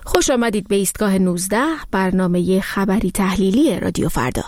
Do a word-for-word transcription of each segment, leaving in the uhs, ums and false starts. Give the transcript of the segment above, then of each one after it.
خوش آمدید به ایستگاه نوزده، برنامه خبری تحلیلی رادیو فردا.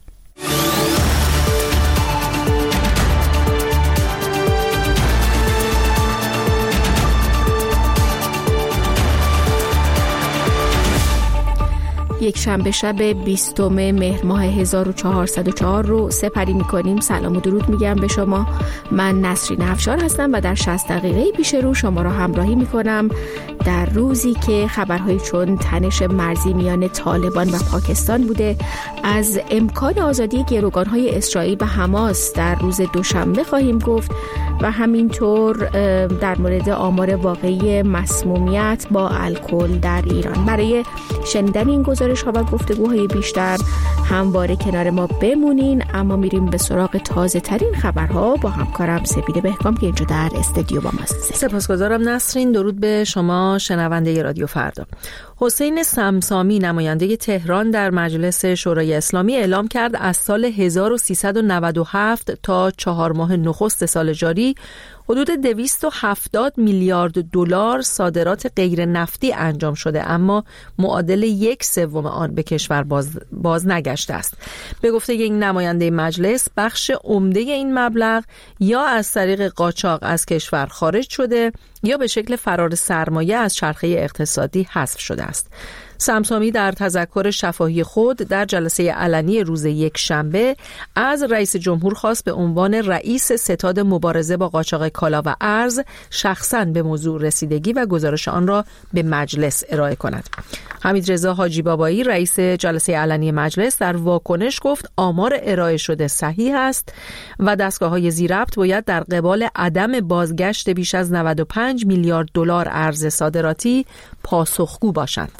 یک شنبه شب بیستم مهر ماه هزار و چهارصد و چهار رو سپری می‌کنیم. سلام و درود میگم به شما. من نسرین افشار هستم و در شصت دقیقه پیش رو شما را همراهی می‌کنم در روزی که خبرهایی چون تنش مرزی میان طالبان و پاکستان بوده، از امکان آزادی گروگان‌های اسرائیل و حماس در روز دوشنبه خواهیم گفت و همینطور در مورد آمار واقعی مسمومیت با الکل در ایران. برای شنیدن این گزارش ها و گفتگوهای بیشتر همواره کنار ما بمونین، اما میریم به سراغ تازه ترین خبرها با همکارم سپیده بهکام که اینجا در استودیو با ماست. سپاسگزارم نسرین. درود به شما شنونده رادیو فردا. حسین سمسامی نماینده تهران در مجلس شورای اسلامی اعلام کرد از سال هزار و سیصد و نود و هفت تا چهار ماه نخست سال جاری حدود دویست و هفتاد میلیارد دلار صادرات غیر نفتی انجام شده، اما معادل یک سوم آن به کشور باز, باز نگشته است. به گفته این نماینده مجلس، بخش عمده این مبلغ یا از طریق قاچاق از کشور خارج شده یا به شکل فرار سرمایه از چرخه اقتصادی حذف شده است. سمسامی در تذکر شفاهی خود در جلسه علنی روز یک شنبه از رئیس جمهور خواست به عنوان رئیس ستاد مبارزه با قاچاق کالا و ارز شخصاً به موضوع رسیدگی و گزارش آن را به مجلس ارائه کند. حمیدرضا حاجی بابایی رئیس جلسه علنی مجلس در واکنش گفت آمار ارائه شده صحیح است و دستگاه‌های ذی‌ربط باید در قبال عدم بازگشت بیش از نود و پنج میلیارد دلار ارز صادراتی پاسخگو باشند.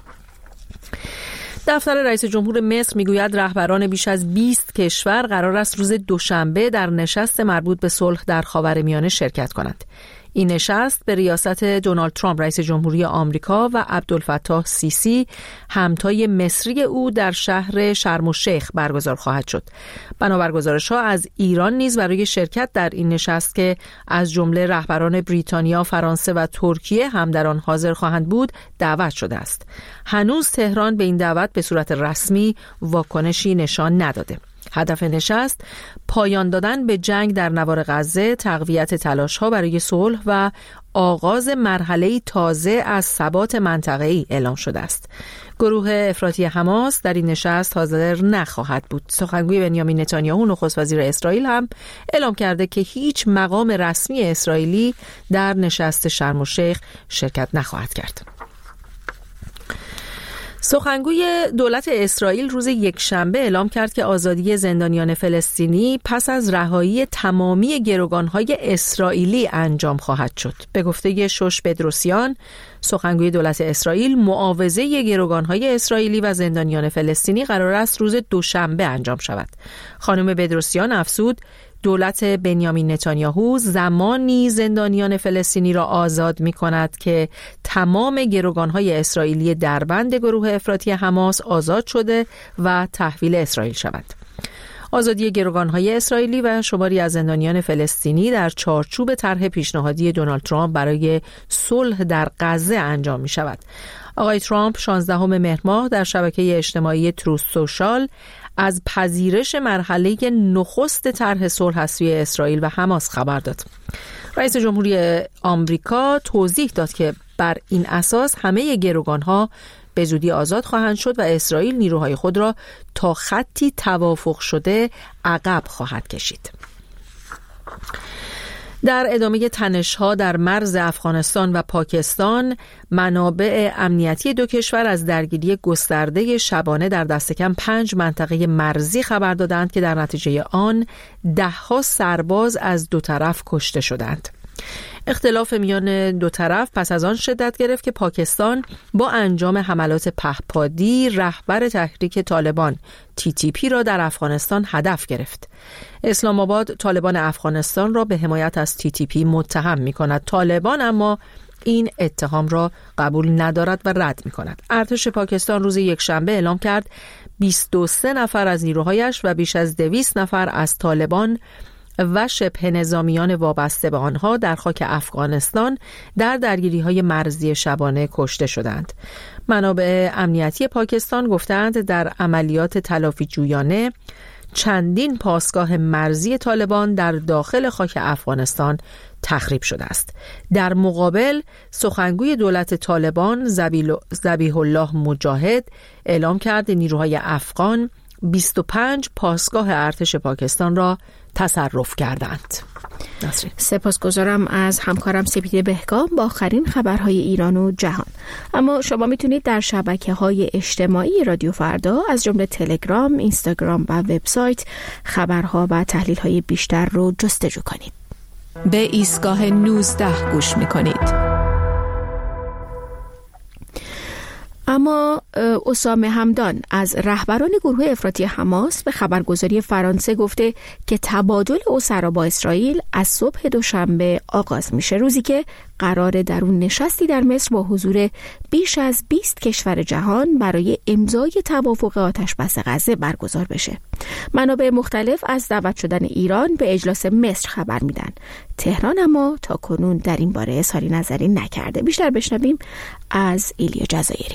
دفتر رئیس جمهور مصر میگوید رهبران بیش از بیست کشور قرار است روز دوشنبه در نشست مربوط به صلح در خاورمیانه شرکت کنند. این نشست به ریاست دونالد ترامپ رئیس جمهوری آمریکا و عبدالفتاح سیسی همتای مصری او در شهر شرم الشیخ برگزار خواهد شد. بنابر گزارش‌ها از ایران نیز برای شرکت در این نشست که از جمله رهبران بریتانیا، فرانسه و ترکیه هم در آن حاضر خواهند بود دعوت شده است. هنوز تهران به این دعوت به صورت رسمی واکنشی نشان نداده. هدف نشست پایان دادن به جنگ در نوار غزه، تقویت تلاش‌ها برای صلح و آغاز مرحله‌ای تازه از ثبات منطقه‌ای اعلام شده است. گروه افراطی حماس در این نشست حاضر نخواهد بود. سخنگوی بنیامین نتانیاهو نخست وزیر اسرائیل هم اعلام کرده که هیچ مقام رسمی اسرائیلی در نشست شرم الشیخ شرکت نخواهد کرد. سخنگوی دولت اسرائیل روز یکشنبه اعلام کرد که آزادی زندانیان فلسطینی پس از رهایی تمامی گروگان‌های اسرائیلی انجام خواهد شد. به گفته شوش بدروسیان، سخنگوی دولت اسرائیل، معاوضه گروگان‌های اسرائیلی و زندانیان فلسطینی قرار است روز دوشنبه انجام شود. خانم بدروسیان افزود دولت بنیامین نتانیاهو زمانی زندانیان فلسطینی را آزاد می کند که تمام گروگان‌های اسرائیلی دربند گروه افراطی حماس آزاد شده و تحویل اسرائیل شود. آزادی گروگان‌های اسرائیلی و شماری از زندانیان فلسطینی در چارچوب طرح پیشنهادی دونالد ترامپ برای صلح در غزه انجام می شود. آقای ترامپ شانزدهم مهر ماه در شبکه اجتماعی تروث سوشال از پذیرش مرحله نخست طرح صلح از سوی اسرائیل و حماس خبر داد. رئیس جمهوری آمریکا توضیح داد که بر این اساس همه گروگان‌ها به زودی آزاد خواهند شد و اسرائیل نیروهای خود را تا خطی توافق شده عقب خواهد کشید. در ادامه تنش‌ها در مرز افغانستان و پاکستان، منابع امنیتی دو کشور از درگیری گسترده شبانه در دست کم پنج منطقه مرزی خبر دادند که در نتیجه آن ده‌ها سرباز از دو طرف کشته شدند. اختلاف میان دو طرف پس از آن شدت گرفت که پاکستان با انجام حملات پهپادی رهبر تحریک طالبان تی تی پی را در افغانستان هدف گرفت. اسلام آباد طالبان افغانستان را به حمایت از تی تی پی متهم می کند. طالبان اما این اتهام را قبول ندارد و رد می کند. ارتش پاکستان روز یکشنبه اعلام کرد بیست و سه نفر از نیروهایش و بیش از دویست نفر از طالبان و شبه نظامیان وابسته به آنها در خاک افغانستان در درگیری‌های مرزی شبانه کشته شدند. منابع امنیتی پاکستان گفتند در عملیات تلافی جویانه چندین پاسگاه مرزی طالبان در داخل خاک افغانستان تخریب شده است. در مقابل سخنگوی دولت طالبان ذبیح الله مجاهد اعلام کرد نیروهای افغان بیست و پنج پاسگاه ارتش پاکستان را تصرف کردند. نصری. سپاسگزارم از همکارم سپیده بهگام با آخرین خبرهای ایران و جهان. اما شما میتونید در شبکه‌های اجتماعی رادیو فردا از جمله تلگرام، اینستاگرام و وبسایت خبرها و تحلیل‌های بیشتر رو جستجو کنید. به ایستگاه نوزده گوش میکنید. اما اسامه همدان از رهبران گروه افراطی حماس به خبرگزاری فرانسه گفته که تبادل اسرا با اسرائیل از صبح دوشنبه آغاز میشه، روزی که قرار در اون نشستی در مصر با حضور بیش از بیست کشور جهان برای امضای توافق آتش‌بس غزه برگزار بشه. منابع مختلف از دعوت شدن ایران به اجلاس مصر خبر میدن. تهران اما تا کنون در این باره اظهاری نظری نکرده. بیشتر بشنویم از ایلیا جزایری.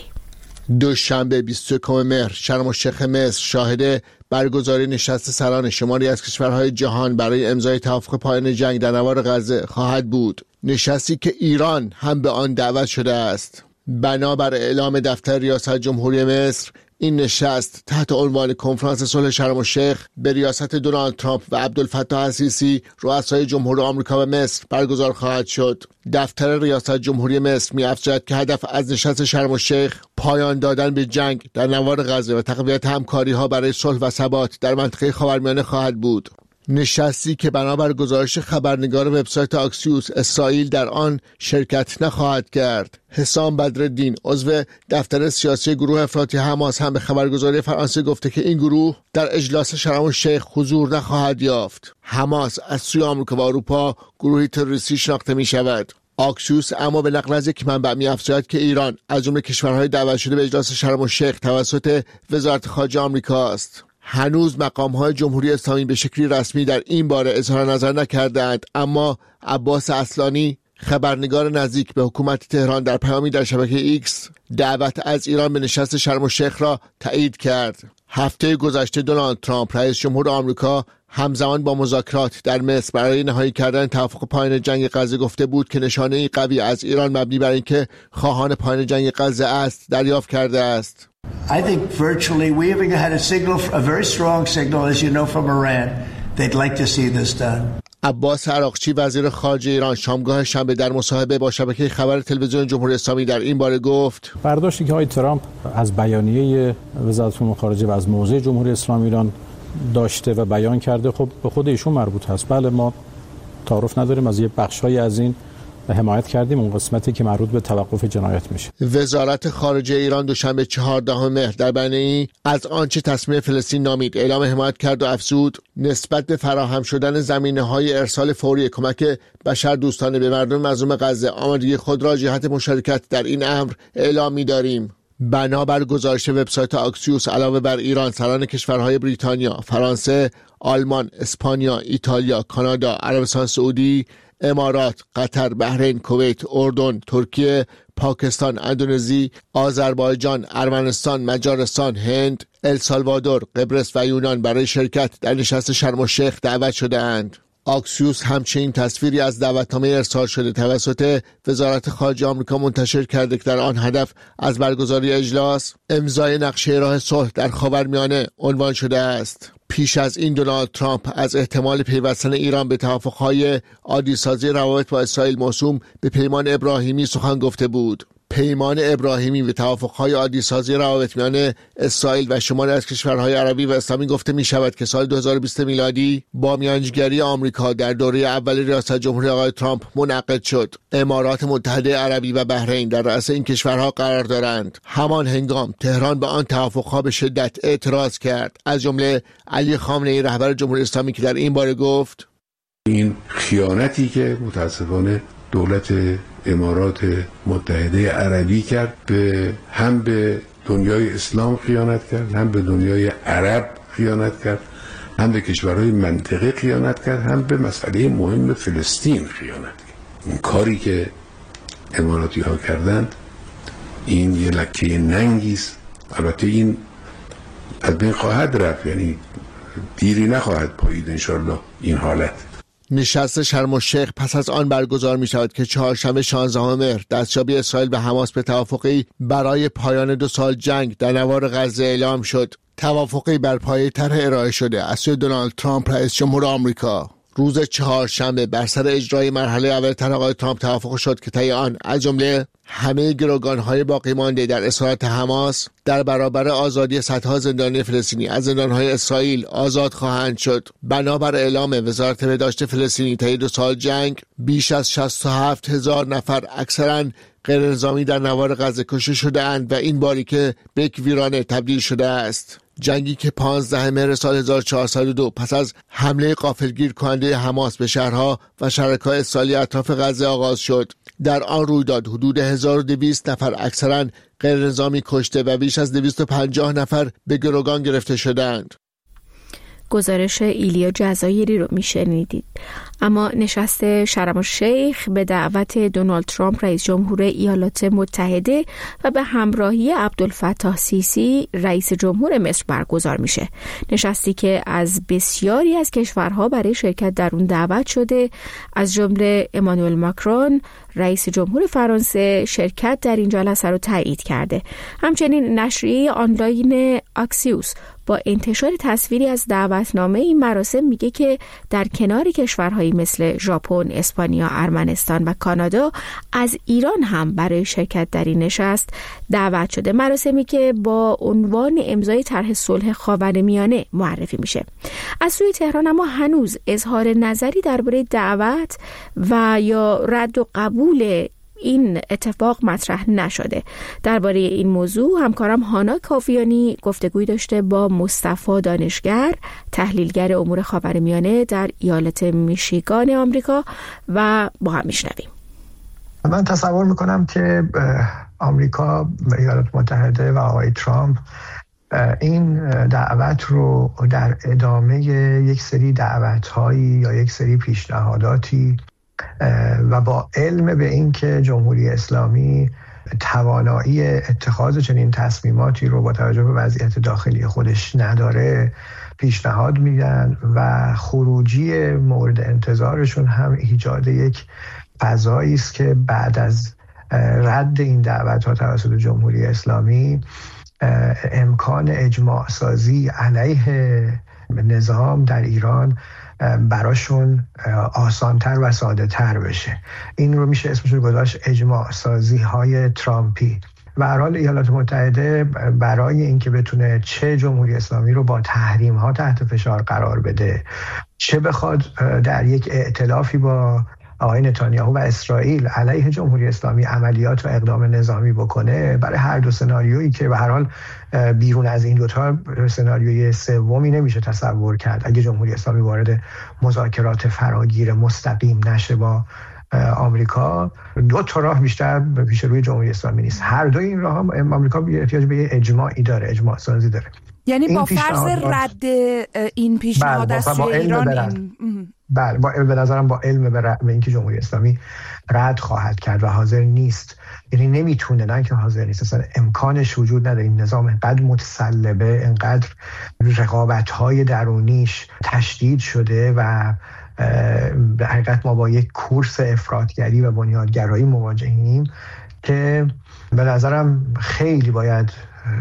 دوشنبه بیست و یکم مهر شرم الشیخ مصر شاهد برگزاری نشست سران شماری از کشورهای جهان برای امضای توافق پایان جنگ در نوار غزه خواهد بود. نشستی که ایران هم به آن دعوت شده است. بنابر اعلام دفتر ریاست جمهوری مصر، این نشست تحت عنوان کنفرانس صلح شرم الشیخ به ریاست دونالد ترامپ و عبدالفتاح السیسی رؤسای جمهور آمریکا و مصر برگزار خواهد شد. دفتر ریاست جمهوری مصر می‌افزاید که هدف از نشست شرم الشیخ پایان دادن به جنگ در نوار غزه و تقویت همکاری‌ها برای صلح و ثبات در منطقه خاورمیانه خواهد بود. نشستی که بنابر گزارش خبرنگار وبسایت آکسیوس اسرائیل در آن شرکت نخواهد کرد. حسام بدرالدین عضو دفتر سیاسی گروه افراطی حماس هم به خبرگزاری فرانسه گفته که این گروه در اجلاس شرم الشیخ حضور نخواهد یافت. حماس از سوی آمریکا و اروپا گروهی تروریستی شناخته می شود. آکسیوس اما به نقل از یک منبع می‌افزاید که ایران از جمله کشورهای دعوت شده به اجلاس شرم الشیخ توسط وزارت خارجه آمریکا است. هنوز مقام‌های جمهوری اسلامی به شکلی رسمی در این باره اظهار نظر نکردند، اما عباس اصلانی خبرنگار نزدیک به حکومت تهران در پیامی در شبکه ایکس دعوت از ایران به نشست شرم الشیخ را تایید کرد. هفته گذشته دونالد ترامپ رئیس جمهور آمریکا همزمان با مذاکرات در مصر برای نهایی کردن توافق پایان جنگ غزه گفته بود که نشانه قوی از ایران مبنی بر اینکه خواهان پایان جنگ غزه است دریافت کرده است. I think virtually we even had a signal, a very strong signal, as you know, from Iran. They'd like to see this done. عباس عراقچی وزیر خارجه ایران شامگاه شنبه در مصاحبه با شبکه خبر تلویزیون جمهوری اسلامی در این باره گفت: برداشتی که آقای ترامپ از بیانیه وزارت امور خارجه و از موضع جمهوری اسلامی ایران داشته و بیان کرده خب به خود ایشون مربوط هست. بله، ما تعارف نداریم، از یه بخش‌های از این حمایت کردیم، اون قسمتی که مربوط به توقف جنایت میشه. وزارت خارجه ایران دوشنبه چهاردهم مهر در بیانیه‌ای از آنچه تصمیم فلسطین نامید اعلام حمایت کرد و افزود نسبت به فراهم شدن زمینه‌های ارسال فوری کمک بشردوستانه به مردم مظلوم غزه آمادگی خود را جهت مشارکت در این امر اعلام می‌داریم. بنابر گزارش وبسایت آکسیوس علاوه بر ایران، سران کشورهای بریتانیا، فرانسه، آلمان، اسپانیا، ایتالیا، کانادا، عربستان سعودی، امارات، قطر، بحرین، کویت، اردن، ترکیه، پاکستان، اندونزی، آذربایجان، ارمنستان، مجارستان، هند، السالوادور، قبرس و یونان برای شرکت در نشست شرم الشیخ دعوت شده‌اند. آکسیوس همچنین تصویری از دعوتنامه ارسال شده توسط وزارت خارجه آمریکا منتشر کرده که در آن هدف از برگزاری اجلاس امضای نقشه راه صلح در خاورمیانه عنوان شده است. پیش از این دونالد ترامپ از احتمال پیوستن ایران به توافق‌های عادی‌سازی روابط با اسرائیل موسوم به پیمان ابراهیمی سخن گفته بود. پیمان ابراهیمی و توافق‌های عادی‌سازی روابط میان اسرائیل و شماری از کشورهای عربی و اسلامی گفته می‌شود که سال دو هزار و بیست میلادی با میانجیگری آمریکا در دوره اول ریاست جمهوری آقای ترامپ منعقد شد. امارات متحده عربی و بحرین در رأس این کشورها قرار دارند. همان هنگام تهران به آن توافق‌ها به شدت اعتراض کرد، از جمله علی خامنه‌ای رهبر جمهوری اسلامی که در این باره گفت: این خیانتی که متأسفانه دولت امارات متحده عربی کرد، به هم به دنیای اسلام خیانت کرد، هم به دنیای عرب خیانت کرد، هم به کشورهای منطقه خیانت کرد، هم به مسئله مهم فلسطین خیانت کرد. این کاری که اماراتی ها کردند این یه لکه ننگیست. البته این از بین خواهد رفت، یعنی دیری نخواهد پایید انشالله این حالت. نشست شرم الشیخ پس از آن برگزار می شود که چهارشنبه شانزدهم مهر دستیابی اسرائیل و حماس به توافقی برای پایان دو سال جنگ در نوار غزه اعلام شد. توافقی بر پایه طرح ارائه شده از سوی دونالد ترامپ رئیس جمهور آمریکا. روز چهارشنبه بر سر اجرای مرحله اول طرح آقای ترامپ توافق شد که طی آن از جمله همه گروگان‌های باقی مانده در اسارت حماس در برابر آزادی صدها زندانی فلسطینی از زندان‌های اسرائیل آزاد خواهند شد. بنابر اعلام وزارت بهداشت فلسطینی طی دو سال جنگ بیش از شصت و هفت هزار نفر اکثراً غیر نظامی در نوار غزه کشته شده‌اند و این باریکه به یک ویرانه تبدیل شده است. جنگی که پانزدهم مهر سال هزار و چهارصد و دو پس از حمله غافلگیر کننده حماس به شهرها و شرکای اسرائیلی اطراف غزه آغاز شد. در آن رویداد حدود هزار و دویست نفر اکثراً غیر نظامی کشته و بیش از دویست و پنجاه نفر به گروگان گرفته شدند. گزارش ایلیا جزایری رو میشنیدید. اما نشست شرم الشیخ به دعوت دونالد ترامپ رئیس جمهور ایالات متحده و به همراهی عبدالفتاح سیسی رئیس جمهور مصر برگزار میشه. نشستی که از بسیاری از کشورها برای شرکت در اون دعوت شده، از جمله امانوئل ماکرون رئیس جمهور فرانسه شرکت در این جلسه رو تایید کرده. همچنین نشریه آنلاین اکسیوس با انتشار تصویری از دعوتنامه این مراسم میگه که در کنار کشورهایی مثل ژاپن، اسپانیا، ارمنستان و کانادا از ایران هم برای شرکت در این نشست دعوت شده. مراسمی که با عنوان امضای طرح صلح خاورمیانه معرفی میشه. از سوی تهران اما هنوز اظهار نظری درباره دعوت و یا رد و قبول این اتفاق مطرح نشده. درباره این موضوع همکارم هانا کافیانی گفتگوی داشته با مصطفی دانشگر، تحلیلگر امور خاورمیانه در ایالت میشیگان آمریکا و با هم میشنویم. من تصور میکنم که آمریکا، ایالات متحده و آقای ترامپ این دعوت رو در ادامه یک سری دعوت‌هایی یا یک سری پیشنهاداتی و با علم به این که جمهوری اسلامی توانایی اتخاذ چنین تصمیماتی رو با توجه به وضعیت داخلی خودش نداره پیشنهاد میدن و خروجی مورد انتظارشون هم ایجاد یک فضایی است که بعد از رد این دعوت‌ها توسط جمهوری اسلامی امکان اجماع سازی علیه نظام در ایران براشون آسانتر و ساده تر بشه. این رو میشه اسمش رو گذاشت اجماع سازی های ترامپی. و هر حال ایالات متحده برای اینکه بتونه چه جمهوری اسلامی رو با تحریم ها تحت فشار قرار بده، چه بخواد در یک ائتلافی با آقای نتانیاهو و اسرائیل علیه جمهوری اسلامی عملیات و اقدام نظامی بکنه، برای هر دو سناریویی که به هر حال بیرون از این دوتا سناریوی سومی نمیشه تصور کرد اگه جمهوری اسلامی وارد مذاکرات فراگیر مستقیم نشه با آمریکا، دو تا راه بیشتر پیش روی جمهوری اسلامی نیست. هر دو این راه هم آمریکا احتیاج به اجماعی داره، اجماع سازی داره. یعنی با فرض رد این پیشنهاد از سوی ایران این بله با به نظرم با علم به اینکه جمهوری اسلامی رد خواهد کرد و حاضر نیست، یعنی نمیتونه، نه که حاضر نیست، اصلا امکانش وجود نداره. این نظام انقدر متسلبه، انقدر رقابت‌های درونیش تشدید شده و به حقیقت ما با یک کورس افراطگری و بنیادگرایی مواجهیم که به نظرم خیلی باید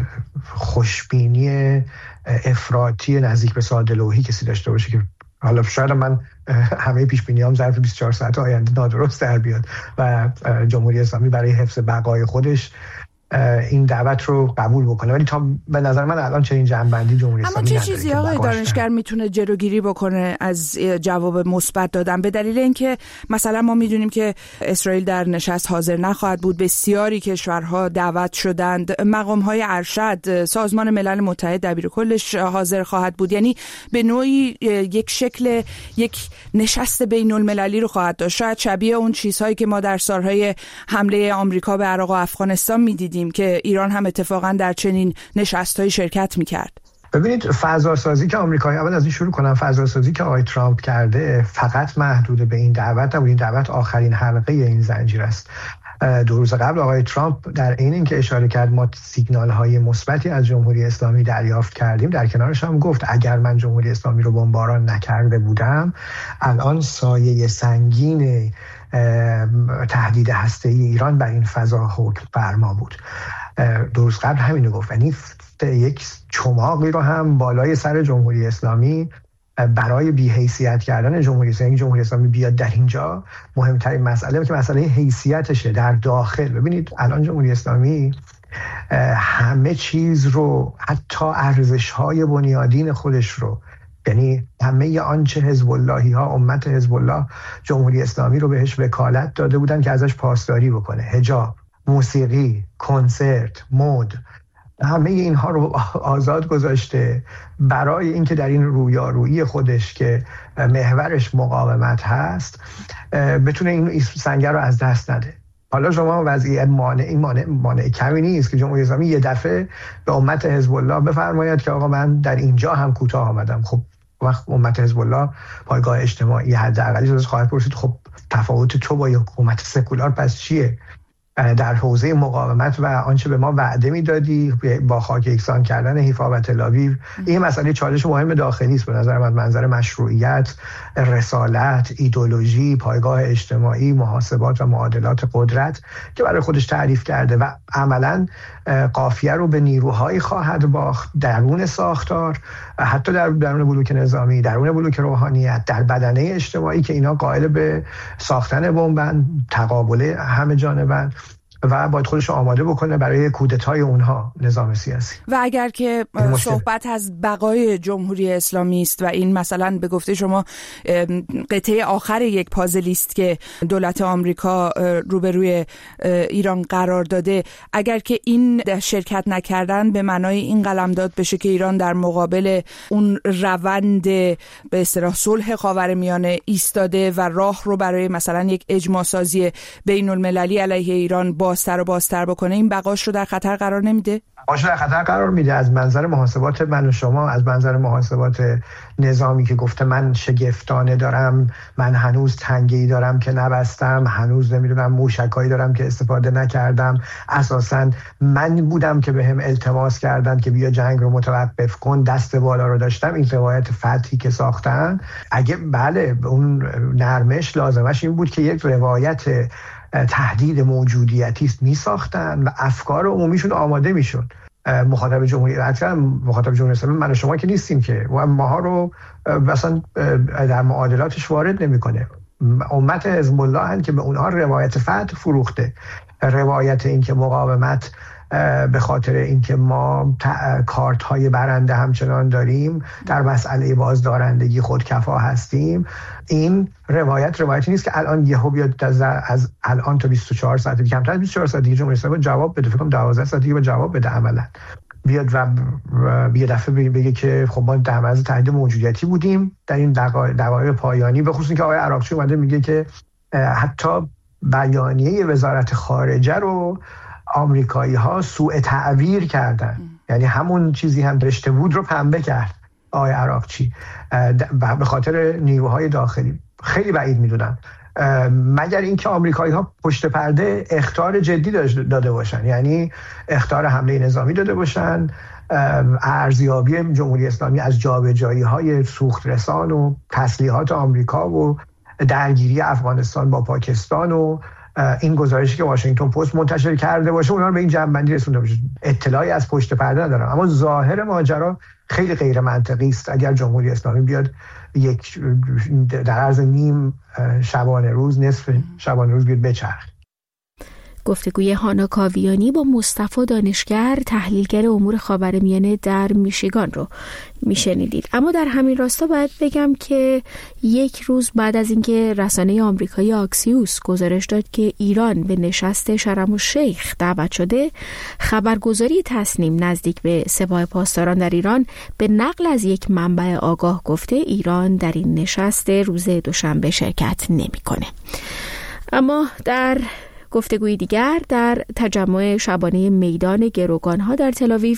خوشبینی افراطی نزدیک به ساده‌لوحی کسی داشته باشه که حالا شاید من همه پیش بینیام ظرف بیست و چهار ساعت آینده نادرست در بیاد و جمهوری اسلامی برای حفظ بقای خودش این دعوت رو قبول بکنه، ولی تا به نظر من الان چنین جنبندی جمهوری اسلامی نداره. اما چه چیزی آقای دانشگر میتونه جلوگیری بکنه از جواب مثبت دادن؟ به دلیل اینکه مثلا ما میدونیم که اسرائیل در نشست حاضر نخواهد بود، بسیاری کشورها دعوت شدند، مقام‌های ارشد، سازمان ملل متحد دبیر کلش حاضر خواهد بود، یعنی به نوعی یک شکل یک نشست بین المللی رو خواهد داشت، شاید شبیه اون چیزهایی که ما در سالهای حمله آمریکا به عراق و افغانستان میدیدیم که ایران هم اتفاقا در چنین نشست‌های شرکت می‌کرد. ببینید فضاسازی که آمریکایی، اول از این شروع کنم، فضاسازی که آقای ترامپ کرده فقط محدود به این دعوت نبود. این دعوت آخرین حلقه این زنجیر است. دو روز قبل آقای ترامپ در این این که اشاره کرد ما سیگنال های مثبتی از جمهوری اسلامی دریافت کردیم، در کنارش هم گفت اگر من جمهوری اسلامی رو بمباران نکرده بودم الان سایه سنگین تهدید هسته‌ای ایران بر این فضا حکم فرما بود. دو روز قبل همینو گفت. یعنی یک چماقی رو هم بالای سر جمهوری اسلامی برای بی‌حیثیت کردن جمهوری اسلامی، جمهوری اسلامی بیاد در اینجا. مهمترین مسئله که مسئله حیثیتشه در داخل. ببینید الان جمهوری اسلامی همه چیز رو، حتی ارزش‌های بنیادین خودش رو، یعنی همه آنچه حزب اللهی ها، امت حزب الله جمهوری اسلامی رو بهش وکالت داده بودن که ازش پاسداری بکنه، حجاب، موسیقی، کنسرت، مد، همه اینها رو آزاد گذاشته برای اینکه در این رویارویی خودش که محورش مقاومت هست بتونه این سنگر رو از دست نده. حالا شما وضعیت مانع این مانع مانع کمی نیست که جمهوری اسلامی یه دفعه به امت حزب الله بفرماید که آقا من در اینجا هم کوتاه آمدم. خب وقت امت حزب الله پایگاه اجتماعی حداقلی ازش خواهد پرسید خب تفاوت تو با حکومت سکولار پس چیه؟ در حوزه مقاومت و آنچه به ما وعده میدادی با خاک یکسان کردن حیفا و تل‌آویو، این مسئله چالش مهم داخلی است به نظر من. منظر مشروعیت، رسالت، ایدئولوژی، پایگاه اجتماعی، محاسبات و معادلات قدرت که برای خودش تعریف کرده و عملاً قافیه رو به نیروهایی خواهد باخت درون ساختار، حتی در درون بلوک نظامی، درون بلوک روحانیت، در بدنه اجتماعی که اینا قائل به ساختن بمبن، تقابل همه جانبن و باید خودش رو آماده بکنه برای کودتای اونها نظام سیاسی. و اگر که صحبت از بقای جمهوری اسلامی است و این مثلا به گفته شما قطعه آخر یک پازل است که دولت آمریکا روبروی ایران قرار داده، اگر که این شرکت نکردن به معنای این قلمداد بشه که ایران در مقابل اون روند به اصطلاح صلح خاورمیانه ایستاده و راه رو برای مثلا یک اجماع سازی بین المللی علیه ایران بازتر و بازتر بکنه، این بقاش رو در خطر قرار نمیده؟ بقاش در خطر قرار میده. از منظر محاسبات من و شما، از منظر محاسبات نظامی که گفته من شگفتانه دارم، من هنوز تنگه‌ای دارم که نبستم، هنوز نمیدونم موشکایی دارم که استفاده نکردم، اساساً من بودم که بهم التماس کردن که بیا جنگ رو متوقف کن، دست بالا رو داشتم. این روایت فتحی که ساختن، اگه بله اون نرمش لازمش این بود که یک روایت تهدید موجودیتی است می ساختن و افکار عمومیشون آماده می شد. مخاطب جمهوری مخاطب جمهوری اسلامی من و شما که نیستیم که و ماها رو مثلا در معادلاتش وارد نمیکنه. امت حزب الله هن که به اونها روایت فتح فروخته، روایت این که مقاومت به خاطر اینکه ما کارت های برنده همچنان داریم، در مسئله بازدارندگی خودکفا هستیم. این روایت روایتی نیست که الان یهو بیاد از, از الان تا بیست و چهار ساعت دیگه، کمتر از بیست و چهار ساعت دیگه جمهوری اسلامی جواب بده، فکر کنم دوازده ساعت دیگه جواب بده عملا. بیاد و یه دفعه بگه که خب ما در معرض تهدید موجودیتی بودیم در این دقایق, دقایق پایانی. به خصوص اینکه آقای عراقچی اومده میگه که حتی بیانیه وزارت خارجه رو آمریکایی ها سوء تعبیر کردن، یعنی همون چیزی هم رشته بود رو پنبه کرد آقای عراقچی به خاطر نیروهای داخلی. خیلی بعید میدونم مگر اینکه آمریکایی ها پشت پرده اخطار جدی داده باشن، یعنی اخطار حمله نظامی داده باشن، ارزیابی جمهوری اسلامی از جابجایی های سوخت رسان و تسلیحات آمریکا و درگیری افغانستان با پاکستان و این گزارشی که واشنگتن پست منتشر کرده باشه اونا رو به این جنبندی رسونده باشه. اطلاعی از پشت پرده ندارم، اما ظاهر ماجرا خیلی غیر منطقی است. اگر جمهوری اسلامی بیاد یک در عرض نیم شبانه روز، نصف شبانه روز بیاد بچرخ. گفتگوی هانا کاویانی با مصطفی دانشگر، تحلیلگر امور خاورمیانه در میشیگان رو میشنیدید. اما در همین راستا باید بگم که یک روز بعد از اینکه رسانه آمریکایی آکسیوس گزارش داد که ایران به نشست شرم الشیخ دعوت شده، خبرگزاری تصنیم نزدیک به سپاه پاسداران در ایران به نقل از یک منبع آگاه گفته ایران در این نشست روز دوشنبه شرکت نمی‌کنه. اما در گفتگوی دیگر در تجمع شبانه میدان گروگانها در تل‌آویو،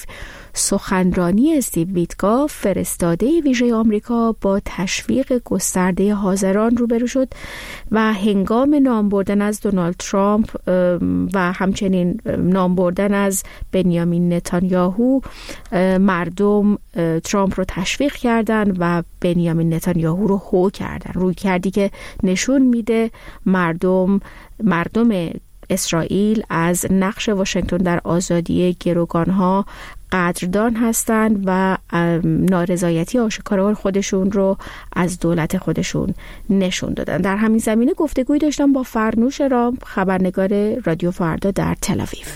سخنرانی استیو ویتکاف فرستاده ویژه آمریکا با تشویق گسترده حاضران روبرو شد و هنگام نام بردن از دونالد ترامپ و همچنین نام بردن از بنیامین نتانیاهو، مردم ترامپ رو تشویق کردن و بنیامین نتانیاهو رو هو کردن. روی کردی که نشون میده مردم مردم اسرائیل از نقش واشنگتن در آزادی گروگانها قدردان هستند و نارضایتی آشکار خودشون رو از دولت خودشون نشون دادن. در همین زمینه گفتگوی داشتم با فرنوش رام، خبرنگار رادیو فردا در تل‌آویو.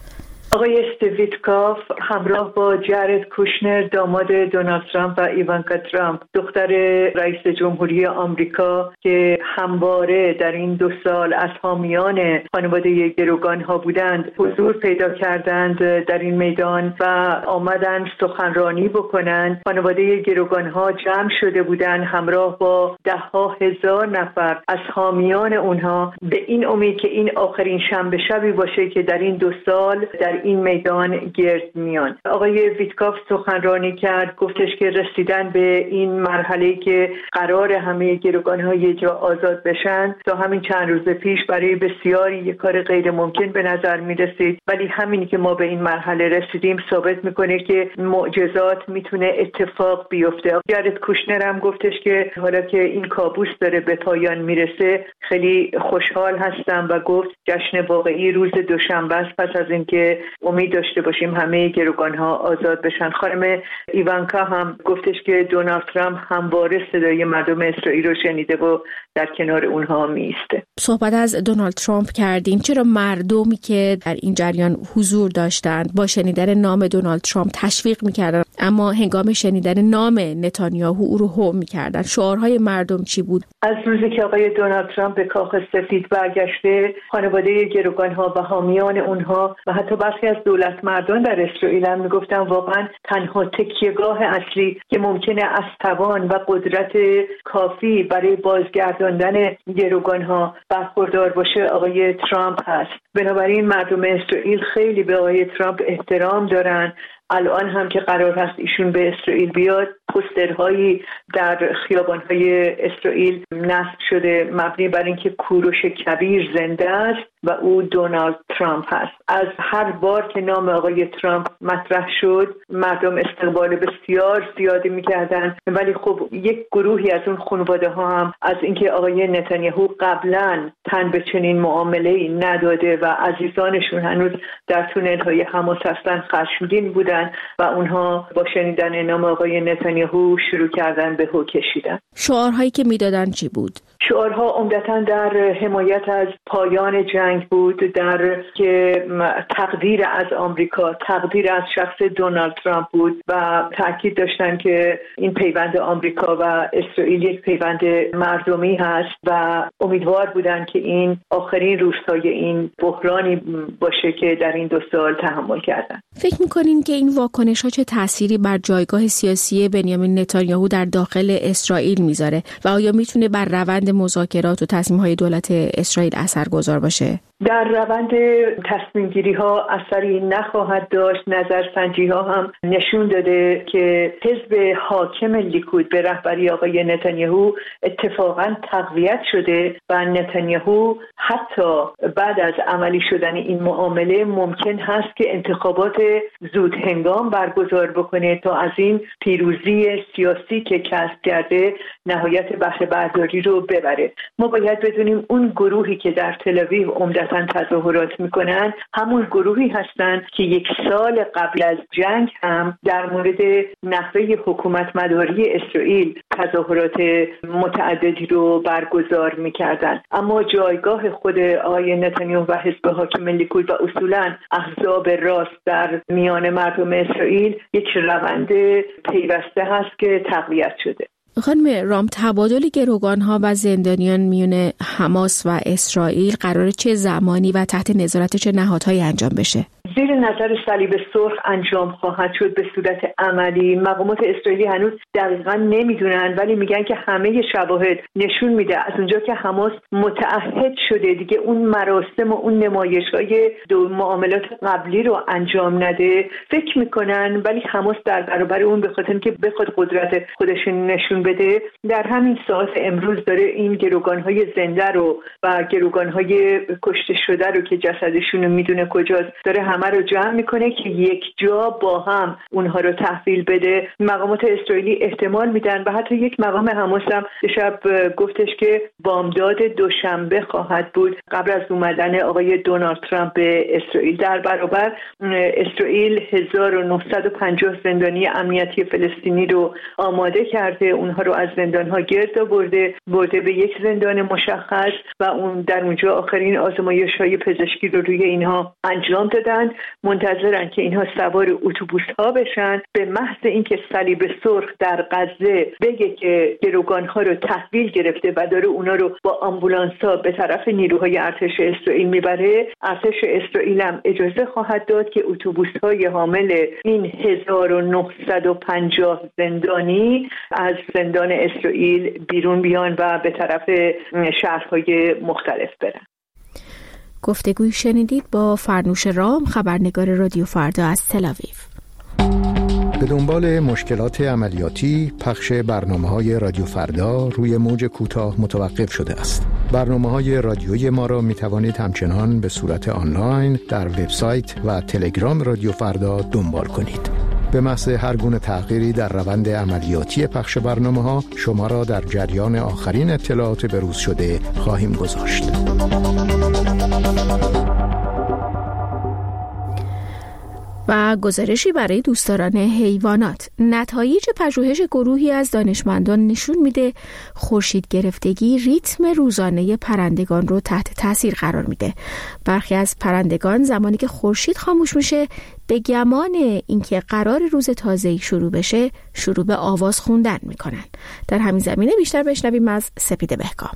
آقای استیو ویتکاف همراه با جارد کوشنر داماد دونالد ترامپ و ایوانکا ترامپ دختر رئیس جمهوری آمریکا که همواره در این دو سال از حامیان خانواده گروگانها بودند حضور پیدا کردند در این میدان و آمدند سخنرانی بکنند. خانواده گروگانها جمع شده بودند همراه با ده ها هزار نفر از حامیان اونها به این امید که این آخرین شنبه شبی باشه که در این دو سال در این میدان گرد میان. آقای ویتکاف سخنرانی کرد، گفتش که رسیدن به این مرحله که قرار همه گروگان‌ها یه جا آزاد بشن تا همین چند روز پیش برای بسیاری یک کار غیر ممکن به نظر می رسید، ولی همینی که ما به این مرحله رسیدیم ثابت میکنه که معجزات میتونه اتفاق بیفته. جارد کوشنر هم گفتش که حالا که این کابوس داره به پایان میرسه خیلی خوشحال هستم و گفت جشن واقعی روز دوشنبه است، پس از اینکه امید داشته باشیم همه گروگان‌ها آزاد بشن. خانم ایوانکا هم گفتش که دونالد ترامپ همواره صدای مردم اسرائیل رو شنیده و در کنار اونها میسته. صحبت از دونالد ترامپ کردیم، چرا مردمی که در این جریان حضور داشتند با شنیدن نام دونالد ترامپ تشویق میکردن اما هنگام شنیدن نام نتانیاهو او رو هو میکردن؟ شعارهای مردم چی بود؟ از روزی که آقای دونالد ترامپ به کاخ سفید برگشته، خانواده گروگان‌ها و حامیان اونها و حتی برخی از دولت مردان در اسرائیل هم میگفتن واقعا تنها تکیهگاه اصلی که ممکنه از توان و قدرت کافی برای بازگرداندن گروگان‌ها برخوردار باشه آقای ترامپ هست. بنابراین مردم اسرائیل خیلی به آقای ترامپ احترام دارن. الان هم که قرار هست ایشون به اسرائیل بیاد، پوسترهایی در خیابان‌های اسرائیل نصب شده مبنی بر اینکه کوروش کبیر زنده است و او دونالد ترامپ هست. از هر بار که نام آقای ترامپ مطرح شد مردم استقبال بسیار زیادی می‌کردند، ولی خب یک گروهی از اون خانواده ها هم از اینکه آقای نتانیاهو قبلا تن به چنین معامله‌ای نداده و عزیزانشون هنوز در تونل‌های حماس هستن خشمگین بودن و اونها با شنیدن نام آقای نتانیاهو شروع کردن به هو کشیدن. شعارهایی که میدادن چی بود؟ شعارها عمدتاً در حمایت از پایان جنگ بود، در که تقدیر از آمریکا، تقدیر از شخص دونالد ترامپ بود و تاکید داشتن که این پیوند آمریکا و اسرائیل یک پیوند مردمی هست و امیدوار بودن که این آخرین روزهای این بحرانی باشه که در این دو سال تحمل کردن. فکر می‌کنین که این واکنش‌ها چه تأثیری بر جایگاه سیاسی بنیامین نتانیاهو در داخل اسرائیل میذاره و آیا میتونه بر روند مذاکرات و تصمیم‌های دولت اسرائیل اثرگذار باشه؟ در روند تصمیم گیری ها اثری نخواهد داشت. نظرسنجی ها هم نشون داده که حزب حاکم لیکود به رهبری آقای نتانیاهو اتفاقا تقویت شده و نتانیاهو حتی بعد از عملی شدن این معامله ممکن هست که انتخابات زود هنگام برگزار بکنه تا از این پیروزی سیاسی که کسب کرده نهایت بهره برداری رو ببره. ما باید بدونیم اون گروهی که در تل‌آویو عمدتاً تظاهرات میکنن همون گروهی هستند که یک سال قبل از جنگ هم در مورد نحوه حکومت مداری اسرائیل تظاهرات متعددی رو برگزار میکردن. اما جایگاه خود آقای نتانیاهو و حزب حاکم لیکود و اصولاً احزاب راست در میان مردم اسرائیل یک روند پیوسته هست که تقویت شده. خانم رام، تبادل گروگان‌ها و زندانیان میون حماس و اسرائیل قراره چه زمانی و تحت نظارت چه نهادهایی انجام بشه؟ زیر نظر صلیب سرخ انجام خواهد شد به صورت عملی. مقامات اسرائیلی هنوز دقیقاً نمیدونن، ولی میگن که همه شواهد نشون میده از اونجا که حماس متعهد شده دیگه اون مراسم و اون نمایش‌های دو معاملات قبلی رو انجام نده، فکر میکنن ولی حماس در برابر اون به خاطر اینکه بخواد قدرت خودش نشون بده در همین ساعت امروز داره این گروگان‌های زنده رو و گروگان‌های کشته شده رو که جسدشون رو میدونه کجاست داره همه رو جمع میکنه که یک جا با هم اونها رو تحویل بده. مقامات اسرائیلی احتمال میدن و حتی یک مقام حماس هم شب گفتش که بامداد دوشنبه خواهد بود قبل از اومدن آقای دونالد ترامپ به اسرائیل. در برابر اسرائیل هزار و نهصد و پنجاه زندانی امنیتی فلسطینی رو آماده کرده، اونها رو از زندان‌ها گرد آورده برده به یک زندان مشخص و اون در اونجا آخرین آزمایش‌های پزشکی رو روی اینها انجام دادن. منتظرن که اینها سوار اتوبوس‌ها بشن. به محض اینکه صلیب سرخ در غزه بگه که گروگان‌ها رو تحویل گرفته و داره اونا رو با آمبولانس‌ها به طرف نیروهای ارتش اسرائیل میبره، ارتش اسرائیل هم اجازه خواهد داد که اتوبوس‌های حامل این هزار و نهصد و پنجاه زندانی از زندان اسرائیل بیرون بیان و به طرف شهرهای مختلف برن. گفتگوی شنیدید با فرنوش رام، خبرنگار رادیو فردا از تل آویو. به دنبال مشکلات عملیاتی پخش برنامه‌های رادیو فردا روی موج کوتاه متوقف شده است. برنامه‌های رادیویی ما را می‌توانید همچنان به صورت آنلاین در وبسایت و تلگرام رادیو فردا دنبال کنید. به محض هر گونه تغییری در روند عملیاتی پخش برنامه‌ها شما را در جریان آخرین اطلاعات بروز شده خواهیم گذاشت. و گزارشی برای دوستداران حیوانات. نتایج پژوهش گروهی از دانشمندان نشون میده خورشید گرفتگی ریتم روزانه پرندگان رو تحت تاثیر قرار میده. برخی از پرندگان زمانی که خورشید خاموش میشه به گمان اینکه قرار روز تازه‌ای شروع بشه شروع به آواز خوندن میکنن. در همین زمینه بیشتر بشنویم از سپیده بهکام.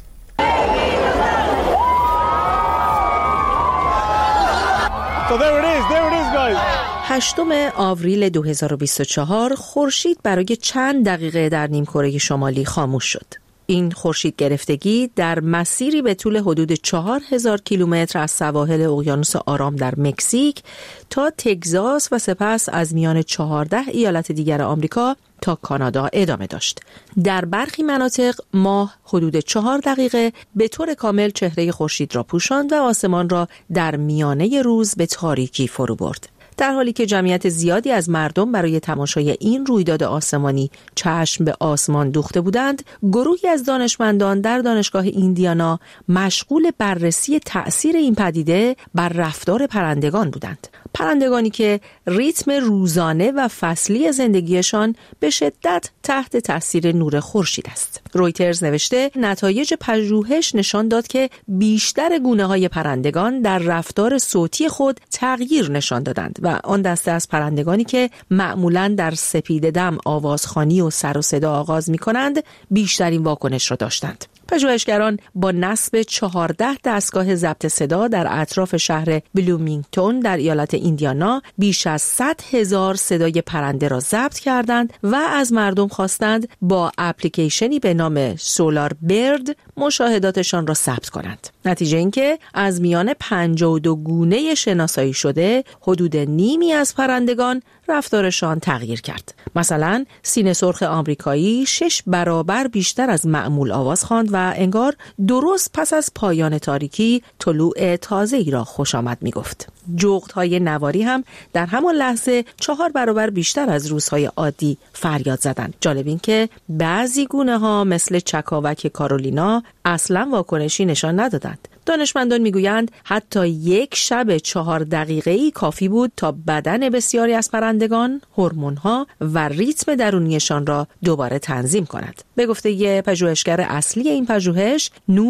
So there it is, there it is guys. هشتم آوریل دو هزار و بیست و چهار خورشید برای چند دقیقه در نیمکره شمالی خاموش شد. این خورشید گرفتگی در مسیری به طول حدود چهار هزار کیلومتر از سواحل اقیانوس آرام در مکزیک تا تگزاس و سپس از میان چهارده ایالت دیگر آمریکا تا کانادا ادامه داشت. در برخی مناطق ماه حدود چهار دقیقه به طور کامل چهره خورشید را پوشاند و آسمان را در میانه روز به تاریکی فرو برد. در حالی که جمعیت زیادی از مردم برای تماشای این رویداد آسمانی چشم به آسمان دوخته بودند، گروهی از دانشمندان در دانشگاه ایندیانا مشغول بررسی تأثیر این پدیده بر رفتار پرندگان بودند. پرندگانی که ریتم روزانه و فصلی زندگیشان به شدت تحت تأثیر نور خورشید است. رویترز نوشته نتایج پژوهش نشان داد که بیشتر گونه‌های پرندگان در رفتار صوتی خود تغییر نشان دادند و آن دسته از پرندگانی که معمولاً در سپیده دم آوازخوانی و سر و صدا آغاز می‌کنند بیشترین واکنش را داشتند. پژوهشگران با نصب چهارده دستگاه ضبط صدا در اطراف شهر بلومینگتون در ایالت ایندیانا بیش از صد هزار صدای پرنده را ضبط کردند و از مردم خواستند با اپلیکیشنی به نام سولار برد مشاهداتشان را ثبت کنند. نتیجه این که از میان پنجاه و دو گونه شناسایی شده حدود نیمی از پرندگان رفتارشان تغییر کرد. مثلا سینه سرخ آمریکایی شش برابر بیشتر از معمول آواز خواند و انگار درست پس از پایان تاریکی طلوع تازه‌ای را خوش آمد می گفت. جغدهای نواری هم در همان لحظه چهار برابر بیشتر از روزهای عادی فریاد زدند. جالب این که بعضی گونه ها مثل چکاوک کارولینا اصلا واکنشی نشان ندادند. دانشمندان میگویند حتی یک شب چهار دقیقه‌ای کافی بود تا بدن بسیاری از پرندگان، هورمون‌ها و ریتم درونیشان را دوباره تنظیم کند. به گفته ی پژوهشگر اصلی این پژوهش، نور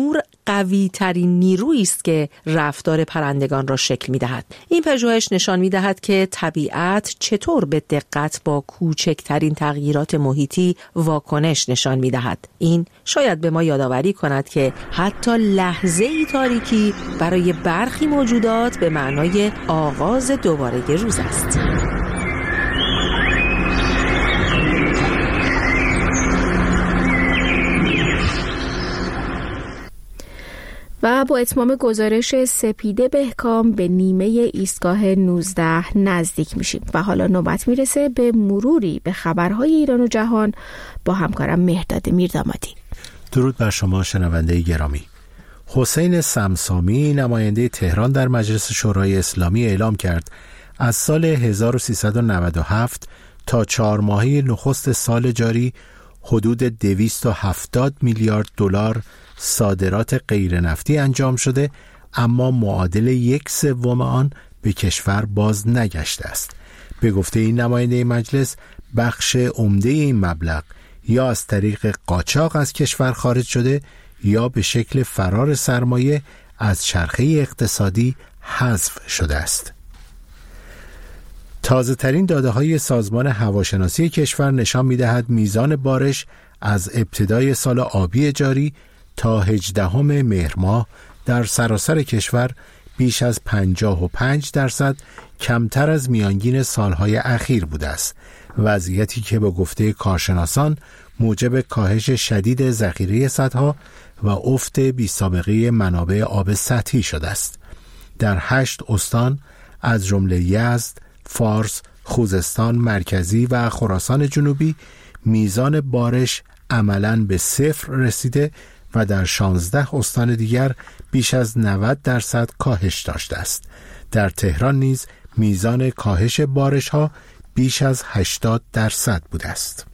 قوی ترین نیرویی است که رفتار پرندگان را شکل می دهد. این پژوهش نشان می دهد که طبیعت چطور به دقت با کوچکترین تغییرات محیطی واکنش نشان می دهد. این شاید به ما یادآوری کند که حتی لحظه ای تاریکی برای برخی موجودات به معنای آغاز دوباره روز است. و با اتمام گزارش سپیده بهکام به نیمه ایستگاه نوزده نزدیک میشیم و حالا نوبت میرسه به مروری به خبرهای ایران و جهان با همکارم مهرداد میردامادی. درود بر شما شنونده گرامی. حسین سمسامی نماینده تهران در مجلس شورای اسلامی اعلام کرد از سال هزار و سیصد و نود و هفت تا چهار ماهه نخست سال جاری حدود دویست و هفتاد میلیارد دلار صادرات غیر نفتی انجام شده، اما معادل یک سوم آن به کشور باز نگشته است. به گفته این نماینده مجلس، بخش عمده این مبلغ یا از طریق قاچاق از کشور خارج شده یا به شکل فرار سرمایه از چرخه اقتصادی حذف شده است. تازه ترین داده های سازمان هواشناسی کشور نشان می دهد میزان بارش از ابتدای سال آبی جاری تا هجدهم مهر ماه در سراسر کشور بیش از پنجاه و پنج درصد کمتر از میانگین سالهای اخیر بوده است، وضعیتی که به گفته کارشناسان موجب کاهش شدید ذخیره سدها و افت بی‌سابقه منابع آب سطحی شده است. در هشت استان از جمله یزد، فارس، خوزستان مرکزی و خراسان جنوبی میزان بارش عملاً به صفر رسیده و در شانزده استان دیگر بیش از نود درصد کاهش داشته است. در تهران نیز میزان کاهش بارش ها بیش از هشتاد درصد بوده است.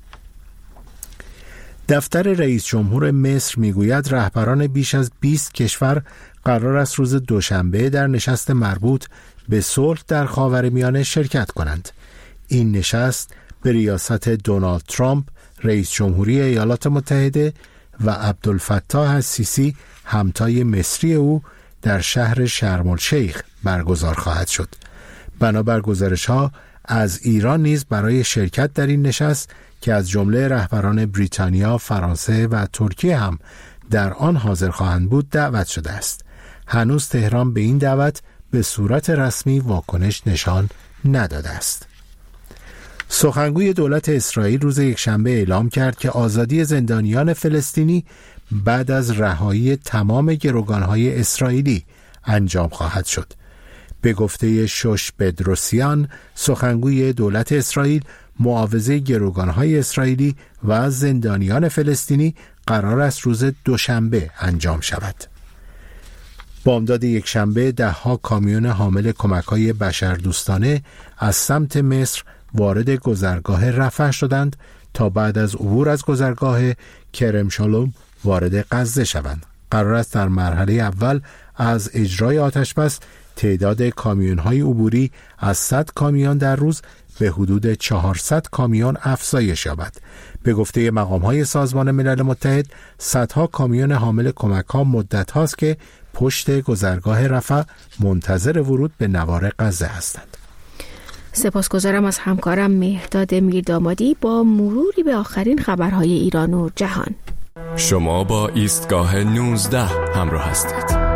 دفتر رئیس جمهور مصر میگوید رهبران بیش از بیست کشور قرار است روز دوشنبه در نشست مربوط به صلح در خاورمیانه شرکت کنند. این نشست به ریاست دونالد ترامپ رئیس جمهوری ایالات متحده و عبدالفتاح السیسی همتای مصری او در شهر شرم الشیخ برگزار خواهد شد. بنابر گزارش‌ها از ایران نیز برای شرکت در این نشست که از جمله رهبران بریتانیا، فرانسه و ترکیه هم در آن حاضر خواهند بود دعوت شده است. هنوز تهران به این دعوت به صورت رسمی واکنش نشان نداده است. سخنگوی دولت اسرائیل روز یکشنبه اعلام کرد که آزادی زندانیان فلسطینی بعد از رهایی تمام گروگانهای اسرائیلی انجام خواهد شد. به گفته شوش بدروسیان، سخنگوی دولت اسرائیل، معاوضه گروگانهای اسرائیلی و زندانیان فلسطینی قرار است روز دوشنبه انجام شود. بامداد یکشنبه ده‌ها کامیون حامل کمک‌های بشردوستانه از سمت مصر وارد گذرگاه رفح شدند تا بعد از عبور از گذرگاه کرم شالوم وارد غزه شوند. قرار است در مرحله اول از اجرای آتشبس تعداد کامیون‌های عبوری از صد کامیون در روز به حدود چهارصد کامیون افزایش یابد. به گفته مقام‌های سازمان ملل متحد، صدها کامیون حامل کمک‌ها مدت هاست که پشت گذرگاه رفح منتظر ورود به نوار غزه هستند. سپاسگزارم از همکارم مهرداد میردامادی با مروری به آخرین خبرهای ایران و جهان. شما با ایستگاه نوزده همراه هستید.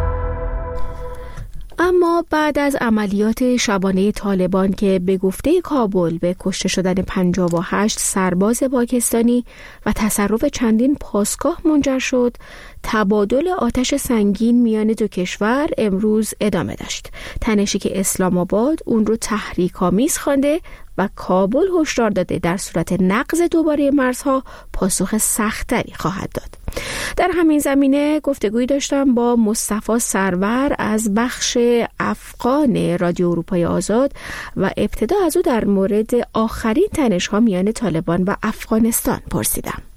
اما بعد از عملیات شبانه طالبان که به گفته کابل به کشته شدن پنجاه و هشت سرباز پاکستانی و تصرف چندین پاسگاه منجر شد، تبادل آتش سنگین میان دو کشور امروز ادامه داشت. تنشی که اسلام آباد اون رو تحریک‌آمیز خوانده و کابل هشدار داده در صورت نقض دوباره مرزها پاسخ سخت‌تری خواهد داد. در همین زمینه گفتگویی داشتم با مصطفی سرور از بخش افغان رادیو اروپای آزاد و ابتدا از او در مورد آخرین تنش‌ها میان طالبان و افغانستان پرسیدم.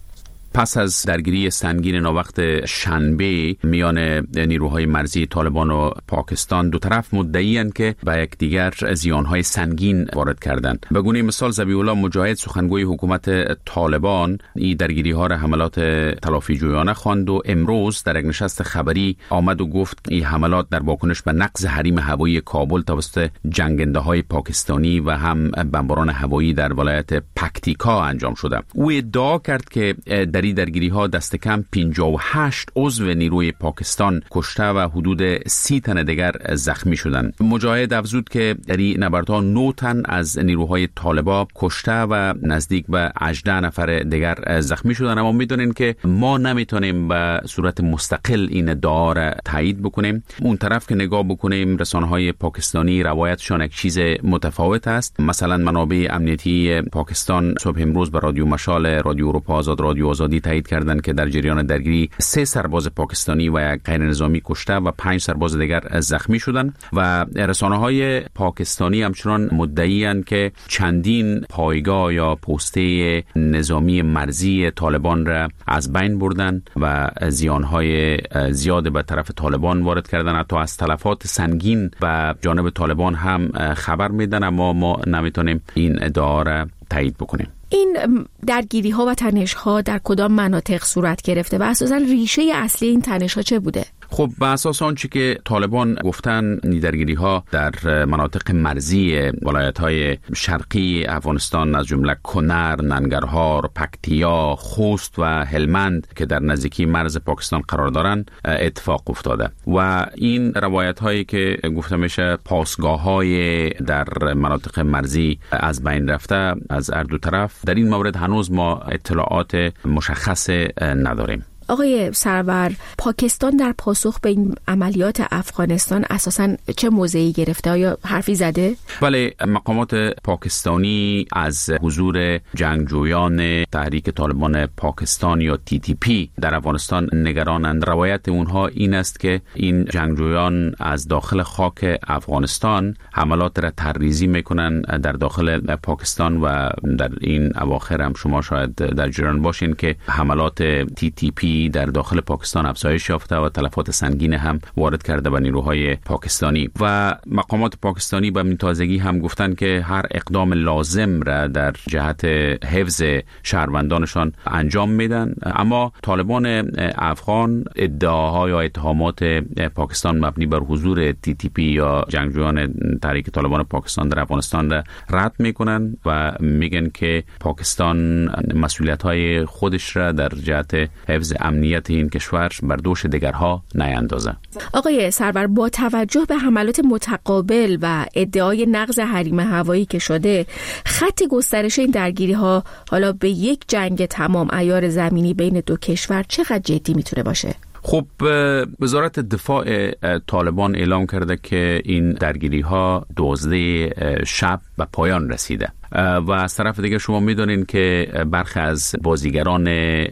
پس از درگیری سنگین ناوقت شنبه میان نیروهای مرزی طالبان و پاکستان، دو طرف مدعی‌اند که به یکدیگر زیانهای سنگین وارد کردند. به گونه مثال ذبیح الله مجاهد سخنگوی حکومت طالبان این درگیری ها را حملات تلافی جویانه خواند و امروز در یک نشست خبری آمد و گفت این حملات در واکنش به نقض حریم هوایی کابل توسط جنگنده های پاکستانی و هم بمباران هوایی در ولایت پکتیکا انجام شده. او ادعا کرد که در این درگیری ها دست کم پنجاه و هشت عضو نیروی پاکستان کشته و حدود سی تن دیگر زخمی شدند. مجاهد افزود که در این نبردها نه تن از نیروهای طالبان کشته و نزدیک به هجده نفر دیگر زخمی شدند. اما میدونین که ما نمیتونیم به صورت مستقل این ادعا را تایید بکنیم. اون طرف که نگاه بکنیم رسانه‌های پاکستانی روایتشان یک چیز متفاوت است. مثلا منابع امنیتی پاکستان صبح امروز به رادیو مشال، رادیو اروپا آزاد، رادیو آزادی تایید کردند که در جریان درگیری سه سرباز پاکستانی و یک غیر نظامی کشته و پنج سرباز دیگر زخمی شدند و رسانه‌های پاکستانی همچنان مدعی‌اند که چندین پایگاه یا پسته نظامی مرزی طالبان را از بین بردن و زیانهای زیاد به طرف طالبان وارد کردن. حتی از تلفات سنگین و جانب طالبان هم خبر میدن، اما ما نمیتونیم این ادعا را تایید بکنیم. این درگیری ها و تنش ها در کدام مناطق صورت گرفته و اساساً ریشه اصلی این تنش ها چه بوده؟ خب به اساس آنچه که طالبان گفتن درگیری ها در مناطق مرزی ولایت های شرقی افغانستان از جمله کنر، ننگرهار، پکتیا، خوست و هلمند که در نزدیکی مرز پاکستان قرار دارند اتفاق افتاده و این روایت هایی که گفته میشه پاسگاه های در مناطق مرزی از بین رفته از هر دو طرف، در این مورد هنوز ما اطلاعات مشخص نداریم. آقای سرور، پاکستان در پاسخ به این عملیات افغانستان اساساً چه موضعی گرفته؟ آیا حرفی زده؟ بله، مقامات پاکستانی از حضور جنگجویان تحریک طالبان پاکستان یا تی تی پی در افغانستان نگرانند. روایت اونها این است که این جنگجویان از داخل خاک افغانستان حملات را تحریزی میکنن در داخل پاکستان و در این اواخر هم شما شاید در جریان باشین که حملات تی تی پی در داخل پاکستان افزایش یافته و تلفات سنگین هم وارد کرده به نیروهای پاکستانی و مقامات پاکستانی به این تازگی هم گفتن که هر اقدام لازم را در جهت حفظ شهروندانشان انجام میدن. اما طالبان افغان ادعاها یا اتهامات پاکستان مبنی بر حضور تی تی پی یا جنگجویان تحریک طالبان پاکستان در افغانستان را رد میکنن و میگن که پاکستان مسئولیت‌های خودش را در جهت حفظ امنیت این کشور بر دوش دیگرها نیندازه. آقای سرور، با توجه به حملات متقابل و ادعای نقض حریم هوایی که شده، خط گسترش این درگیری ها حالا به یک جنگ تمام عیار زمینی بین دو کشور چقدر جدی میتونه باشه؟ خب وزارت دفاع طالبان اعلام کرده که این درگیری ها دوازده شب به پایان رسیده و از طرف دیگه شما میدونین که برخی از بازیگران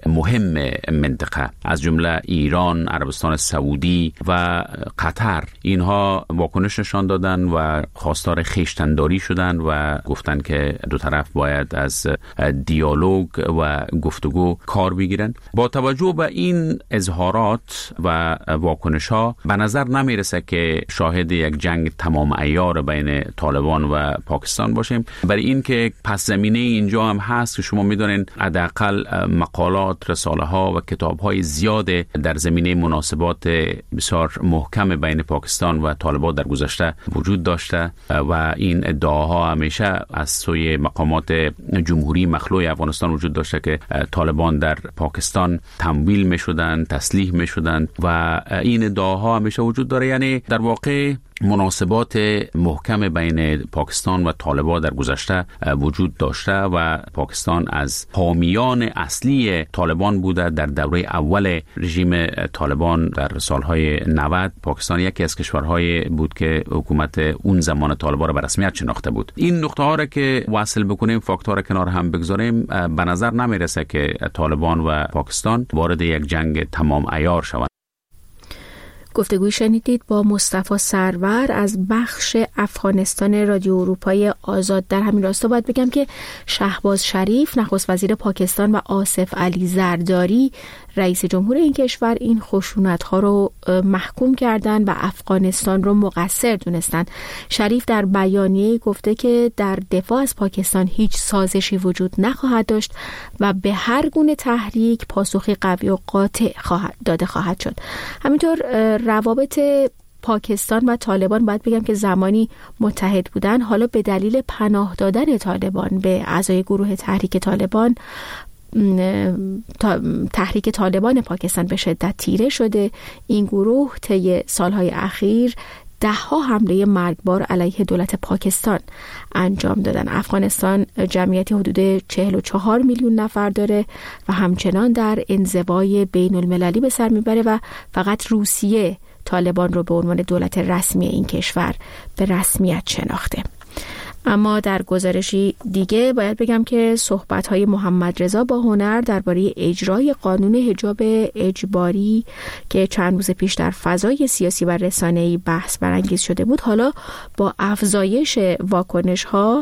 مهم منطقه از جمله ایران، عربستان سعودی و قطر اینها واکنش نشان دادن و خواستار خویشتن‌داری شدن و گفتن که دو طرف باید از دیالوگ و گفتگو کار بگیرن. با توجه به این اظهارات و واکنش ها به نظر نمیرسه که شاهد یک جنگ تمام عیار بین طالبان و پاکستان باشیم، برای این که پس زمینه اینجا هم هست که شما میدونین حداقل مقالات، رساله ها و کتاب های زیاد در زمینه مناسبات بسیار محکم بین پاکستان و طالبان در گذشته وجود داشته و این ادعاها همیشه از سوی مقامات جمهوری مخلوع افغانستان وجود داشته که طالبان در پاکستان تمویل می شدن، تسلیح می شدن و این ادعاها همیشه وجود داره. یعنی در واقع مناسبات محکم بین پاکستان و طالبان در گذشته وجود داشته و پاکستان از حامیان اصلی طالبان بوده. در دوره اول رژیم طالبان در سالهای نود پاکستان یکی از کشورهای بود که حکومت اون زمان طالبان را به رسمیت شناخته بود. این نقطه ها را که وصل بکنیم، فاکتور را کنار هم بگذاریم، به نظر نمیرسه که طالبان و پاکستان وارد یک جنگ تمام عیار شوند. گفتگوی شنیدید با مصطفی سرور از بخش افغانستان رادیو اروپای آزاد. در همین راستا باید بگم که شهباز شریف نخست وزیر پاکستان و آصف علی زرداری رئیس جمهور این کشور این خشونت‌ها رو محکوم کردن و افغانستان رو مقصر دونستن. شریف در بیانیه گفته که در دفاع از پاکستان هیچ سازشی وجود نخواهد داشت و به هر گونه تحریک پاسخی قوی و قاطع خواهد داده خواهد شد. همینطور روابط پاکستان و طالبان باید بگم که زمانی متحد بودن، حالا به دلیل پناه دادن طالبان به اعضای گروه تحریک طالبان تحریک طالبان پاکستان به شدت تیره شده. این گروه طی سالهای اخیر ده ها حمله مرگبار علیه دولت پاکستان انجام دادن. افغانستان جمعیت حدود چهل و چهار میلیون نفر داره و همچنان در انزوای بین المللی به سر میبره و فقط روسیه طالبان رو به عنوان دولت رسمی این کشور به رسمیت شناخته. اما در گزارشی دیگه باید بگم که صحبت‌های محمد رضا باهنر درباره اجرای قانون حجاب اجباری که چند روز پیش در فضای سیاسی و رسانه‌ای بحث برانگیز شده بود، حالا با افزایش واکنش‌ها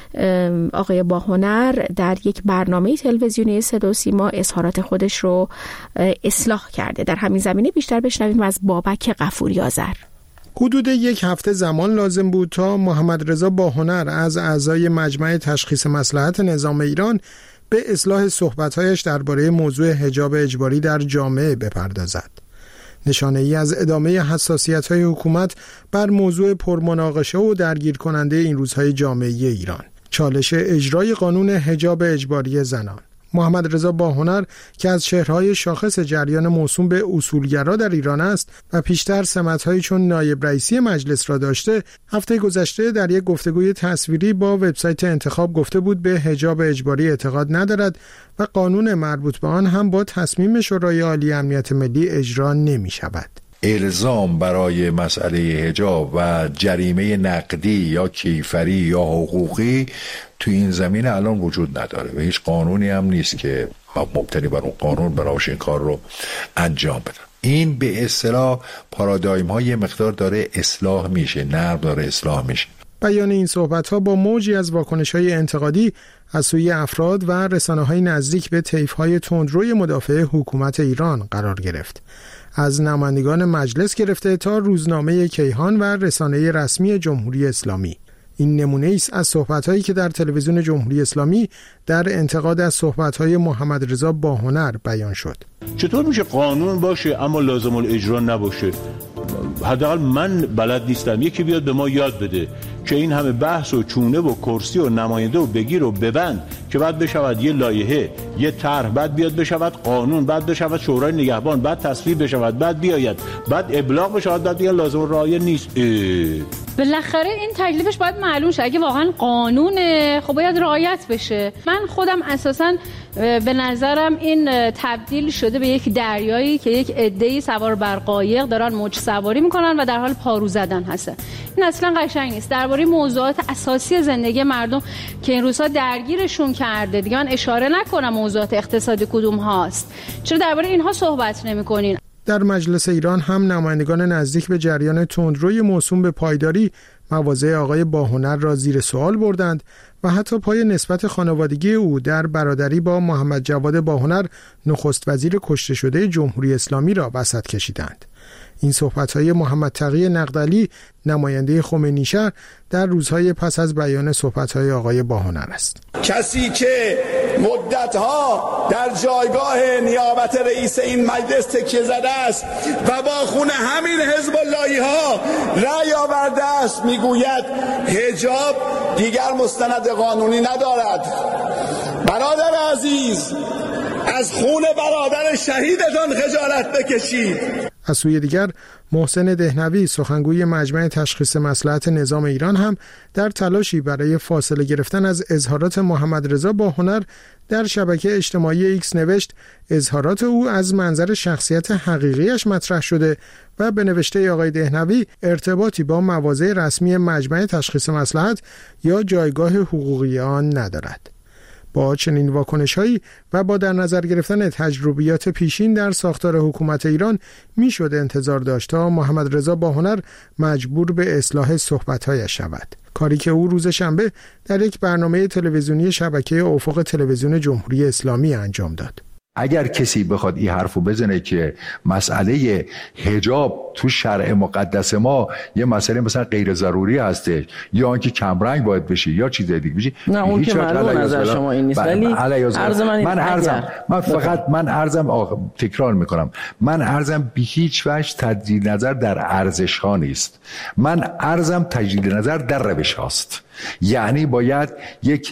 آقای باهنر در یک برنامه تلویزیونی صدا و سیما اظهارات خودش رو اصلاح کرده. در همین زمینه بیشتر بشنویم از بابک غفوری آذر. حدود یک هفته زمان لازم بود تا محمد رضا باهنر از اعضای مجمع تشخیص مصلحت نظام ایران به اصلاح صحبت‌هایش درباره موضوع حجاب اجباری در جامعه بپردازد. نشانه ای از ادامه حساسیت‌های حکومت بر موضوع پرمناقشه و درگیر کننده این روزهای جامعه ایران، چالش اجرای قانون حجاب اجباری زنان. محمد رضا باهنر که از چهره‌های شاخص جریان موسوم به اصولگرا در ایران است و پیشتر سمت‌هایی چون نایب رئیسی مجلس را داشته، هفته گذشته در یک گفتگوی تصویری با وبسایت انتخاب گفته بود به حجاب اجباری اعتقاد ندارد و قانون مربوط به آن هم با تصمیم شورای عالی امنیت ملی اجرا نمی‌شود. الزام برای مسئله حجاب و جریمه نقدی یا کیفری یا حقوقی تو این زمینه الان وجود نداره و هیچ قانونی هم نیست که مبتنی بر اون قانون براش این کار رو انجام بده. این به اصطلاح پارادایم های مقدار داره اصلاح میشه، نرم داره اصلاح میشه. بیان این صحبت‌ها با موجی از واکنش‌های انتقادی از سوی افراد و رسانه‌های نزدیک به طیف‌های تندروی مدافع حکومت ایران قرار گرفت. از نمایندگان مجلس گرفته تا روزنامه کیهان و رسانه رسمی جمهوری اسلامی. این نمونه است از صحبت‌هایی که در تلویزیون جمهوری اسلامی در انتقاد از صحبت‌های محمد رضا باهنر بیان شد. چطور میشه قانون باشه اما لازم الاجرا نباشه؟ حداقل من بلد نیستم، یکی بیاد به ما یاد بده که این همه بحث و چونه و کرسی و نماینده و بگیر و ببند که بعد بشود یه لایحه، یه طرح، بعد بیاد بشود قانون، بعد بشود شورای نگهبان، بعد تصویب بشود، بعد بیاید، بعد ابلاغ بشود، بعد دیگه لازم الرعایه نیست. بالاخره این تکلیفش باید معلوم شه. اگه واقعا قانونه خب باید رعایت بشه. من خودم اساساً به نظرم این تبدیل شده به یک دریایی که یک عده‌ای سوار بر قایق دارن موج سواری میکنن و در حال پارو زدن هستن. این اصلا قشنگ نیست. درباره موضوعات اساسی زندگی مردم که این روزها درگیرشون کرده، دیگه من اشاره نکنم موضوعات اقتصادی کدوم هاست، چرا درباره اینها صحبت نمی‌کنین؟ در مجلس ایران هم نمایندگان نزدیک به جریان تندروی موسوم به پایداری مواضع آقای باهنر را زیر سوال بردند و حتی پای نسبت خانوادگی او در برادری با محمد جواد باهنر نخست وزیر کشته شده جمهوری اسلامی را وسط کشیدند. این صحبت‌های محمد تقی نقدلی نماینده خمینی‌شهر در روزهای پس از بیان صحبت‌های آقای باهنر است. کسی که مدت‌ها در جایگاه نیابت رئیس این مجلس تکیه زده است و با خون همین حزب اللهی‌ها رأی آورده است میگوید حجاب دیگر مستند قانونی ندارد. برادر عزیز، از خون برادر شهیدتان خجالت بکشید. از سوی دیگر محسن دهنوی سخنگوی مجمع تشخیص مصلحت نظام ایران هم در تلاشی برای فاصله گرفتن از اظهارات محمد رضا باهنر در شبکه اجتماعی ایکس نوشت اظهارات او از منظر شخصیت حقیقیش مطرح شده و به نوشته آقای دهنوی ارتباطی با مواضع رسمی مجمع تشخیص مصلحت یا جایگاه حقوقی آن ندارد. با چنین واکنش‌هایی و با در نظر گرفتن تجربیات پیشین در ساختار حکومت ایران میشد انتظار داشت تا محمد رضا باهنر مجبور به اصلاح صحبت‌هایش شود. کاری که او روز شنبه در یک برنامه تلویزیونی شبکه افق تلویزیون جمهوری اسلامی انجام داد. اگر کسی بخواد این حرفو بزنه که مسئله حجاب تو شرع مقدس ما یه مسئله مثلا غیر ضروری هسته یا اینکه کمرنگ باید بشه یا چیز دیگه بشه، نه اون که معلوم نظر شما این نیست، ولی عرض من من عرضم من فقط من عرضم تکرار میکنم، من عرضم به هیچ وجه تجدید نظر در ارزش ها نیست، من عرضم تجدید نظر در روش هاست. یعنی باید یک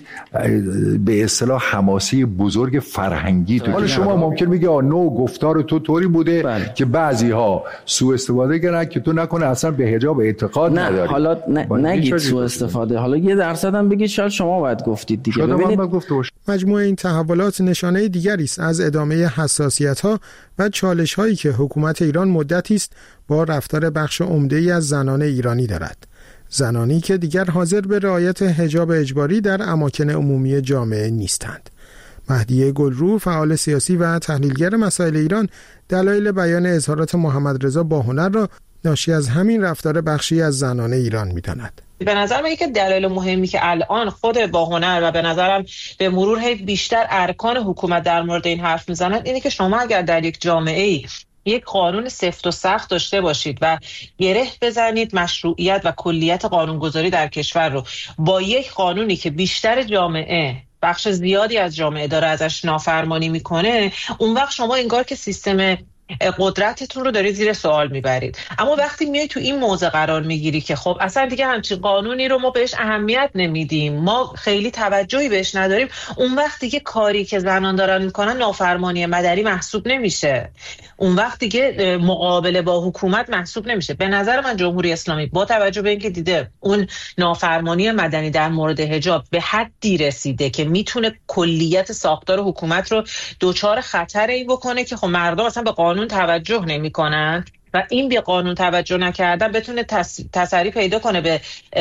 به اصطلاح حماسی بزرگ فرهنگی تو حالا شما ممکن بگی نوع گفتار تو طوری بوده بله. که بعضی ها سوء استفاده کردن که تو نکنه اصلا به حجاب اعتقاد نه. نداری. حالا ن... نگید سوء استفاده، حالا یه درصد هم بگید شاید شما باید گفتید دیگه. ببینید مجموع این تحولات نشانه دیگری است از ادامه حساسیت‌ها و چالش‌هایی که حکومت ایران مدتی است با رفتار بخش عمده‌ای از زنان ایرانی دارد. زنانی که دیگر حاضر به رعایت حجاب اجباری در اماکن عمومی جامعه نیستند. مهدیه گلرو، فعال سیاسی و تحلیلگر مسائل ایران، دلایل بیان اظهارات محمد رضا باهنر را ناشی از همین رفتار بخشی از زنان ایران می‌داند. به نظر من یکی دلایل مهمی که الان خود باهنر و به نظرم به مرور هی بیشتر ارکان حکومت در مورد این حرف میزنند اینه که شما اگر در یک جامعه‌ای یک قانون سفت و سخت داشته باشید و گره بزنید مشروعیت و کلیت قانونگذاری در کشور رو با یک قانونی که بیشتر جامعه بخش زیادی از جامعه داره ازش نافرمانی میکنه، اون وقت شما انگار که سیستم قدرتتون رو داری زیر سوال میبرید. اما وقتی میای تو این موضع قرار میگیری که خب اصلا دیگه همچین قانونی رو ما بهش اهمیت نمیدیم، ما خیلی توجهی بهش نداریم، اون وقت دیگه کاری که زنان دارن میکنن نافرمانی مدنی محسوب نمیشه، اون وقت دیگه مقابله با حکومت محسوب نمیشه. به نظر من جمهوری اسلامی با توجه به اینکه دیده اون نافرمانی مدنی در مورد حجاب به حدی رسیده که میتونه کلیت ساختار حکومت رو دوچار خطر این بکنه که خب مردم اصلا به قانون توجه نمیکنن و این به قانون توجه نکردن بتونه تسری پیدا کنه به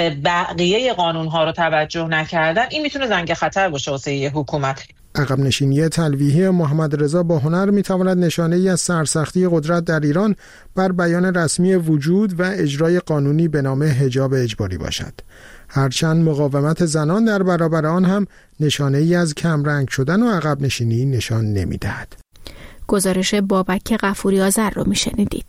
بقیه قانونها رو توجه نکردن، این میتونه زنگ خطر باشه واسه یه حکومت. عقب نشینی تلویحی محمد رضا باهنر میتواند نشانه ای از سرسختی قدرت در ایران بر بیان رسمی وجود و اجرای قانونی به نام حجاب اجباری باشد، هرچند مقاومت زنان در برابر آن هم نشانه ای از کمرنگ شدن و عقب نشینی نشان نمیدهد. گزارش بابک غفوری آذر رو میشنیدید.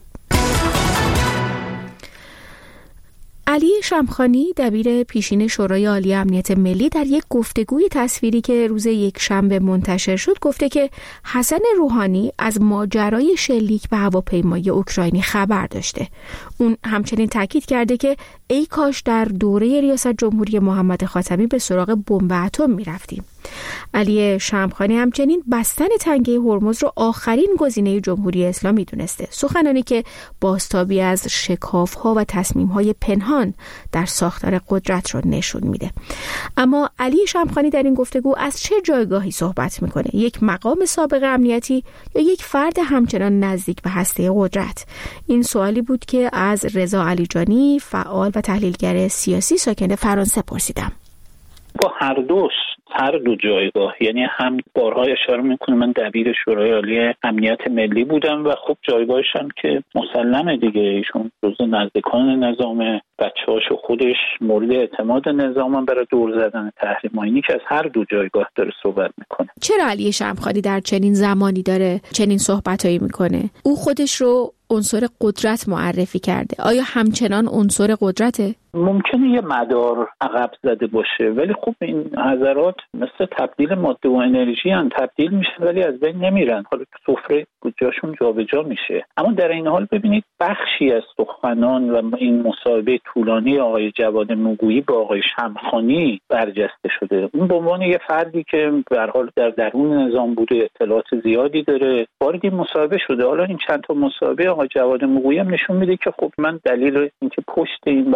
علی شمخانی، دبیر پیشین شورای عالی امنیت ملی، در یک گفتگوی تصویری که روز یکشنبه منتشر شد گفته که حسن روحانی از ماجرای شلیک به هواپیمای اوکراینی خبر داشته. اون همچنین تاکید کرده که ای کاش در دوره ریاست جمهوری محمد خاتمی به سراغ بمب اتم می‌رفتیم. علی شمخانی همچنین بستن تنگه هرمز رو آخرین گزینه جمهوری اسلامی دونسته، سخنانی که بازتابی از شکاف‌ها و تصمیم‌های پنهان در ساختار قدرت رو نشون میده. اما علی شمخانی در این گفتگو از چه جایگاهی صحبت میکنه؟ یک مقام سابق امنیتی یا یک فرد همچنان نزدیک به هسته قدرت؟ این سوالی بود که از رضا علیجانی، فعال و تحلیلگر سیاسی ساکن فرانسه پرسیدم. با هر دوست هر دو جایگاه، یعنی هم بارها اشاره میکنه من دبیر شورای عالی امنیت ملی بودم و خب جایگاهشم که مسلمه دیگه، ایشون جزو نزدیکان نظام، بچه‌هاش و خودش مورد اعتماد نظامن برای دور زدن تحریم‌ها، که از هر دو جایگاه داره صحبت میکنه. چرا علی شمخانی در چنین زمانی داره چنین صحبتایی میکنه؟ او خودش رو عنصر قدرت معرفی کرده. آیا همچنان عنصر قدرته؟ ممکنه یه مدار عقب زده باشه، ولی خب این حضرات مثل تبدیل ماده و انرژی هن، تبدیل میشه ولی از بین نمیرن، حالا سفره جاشون جابجا میشه. اما در این حال ببینید بخشی از سخنان و این مصاحبه طولانی آقای جواد موگویی با آقای شمخانی برجسته شده. اون به عنوان یه فردی که به هر حال در درون نظام بوده، اطلاعات زیادی داره، وارد مصاحبه شده. حالا این چند تا مصاحبه آقای جواد موگویی هم نشون میده که خب من دلیل اینکه پشت این برنامه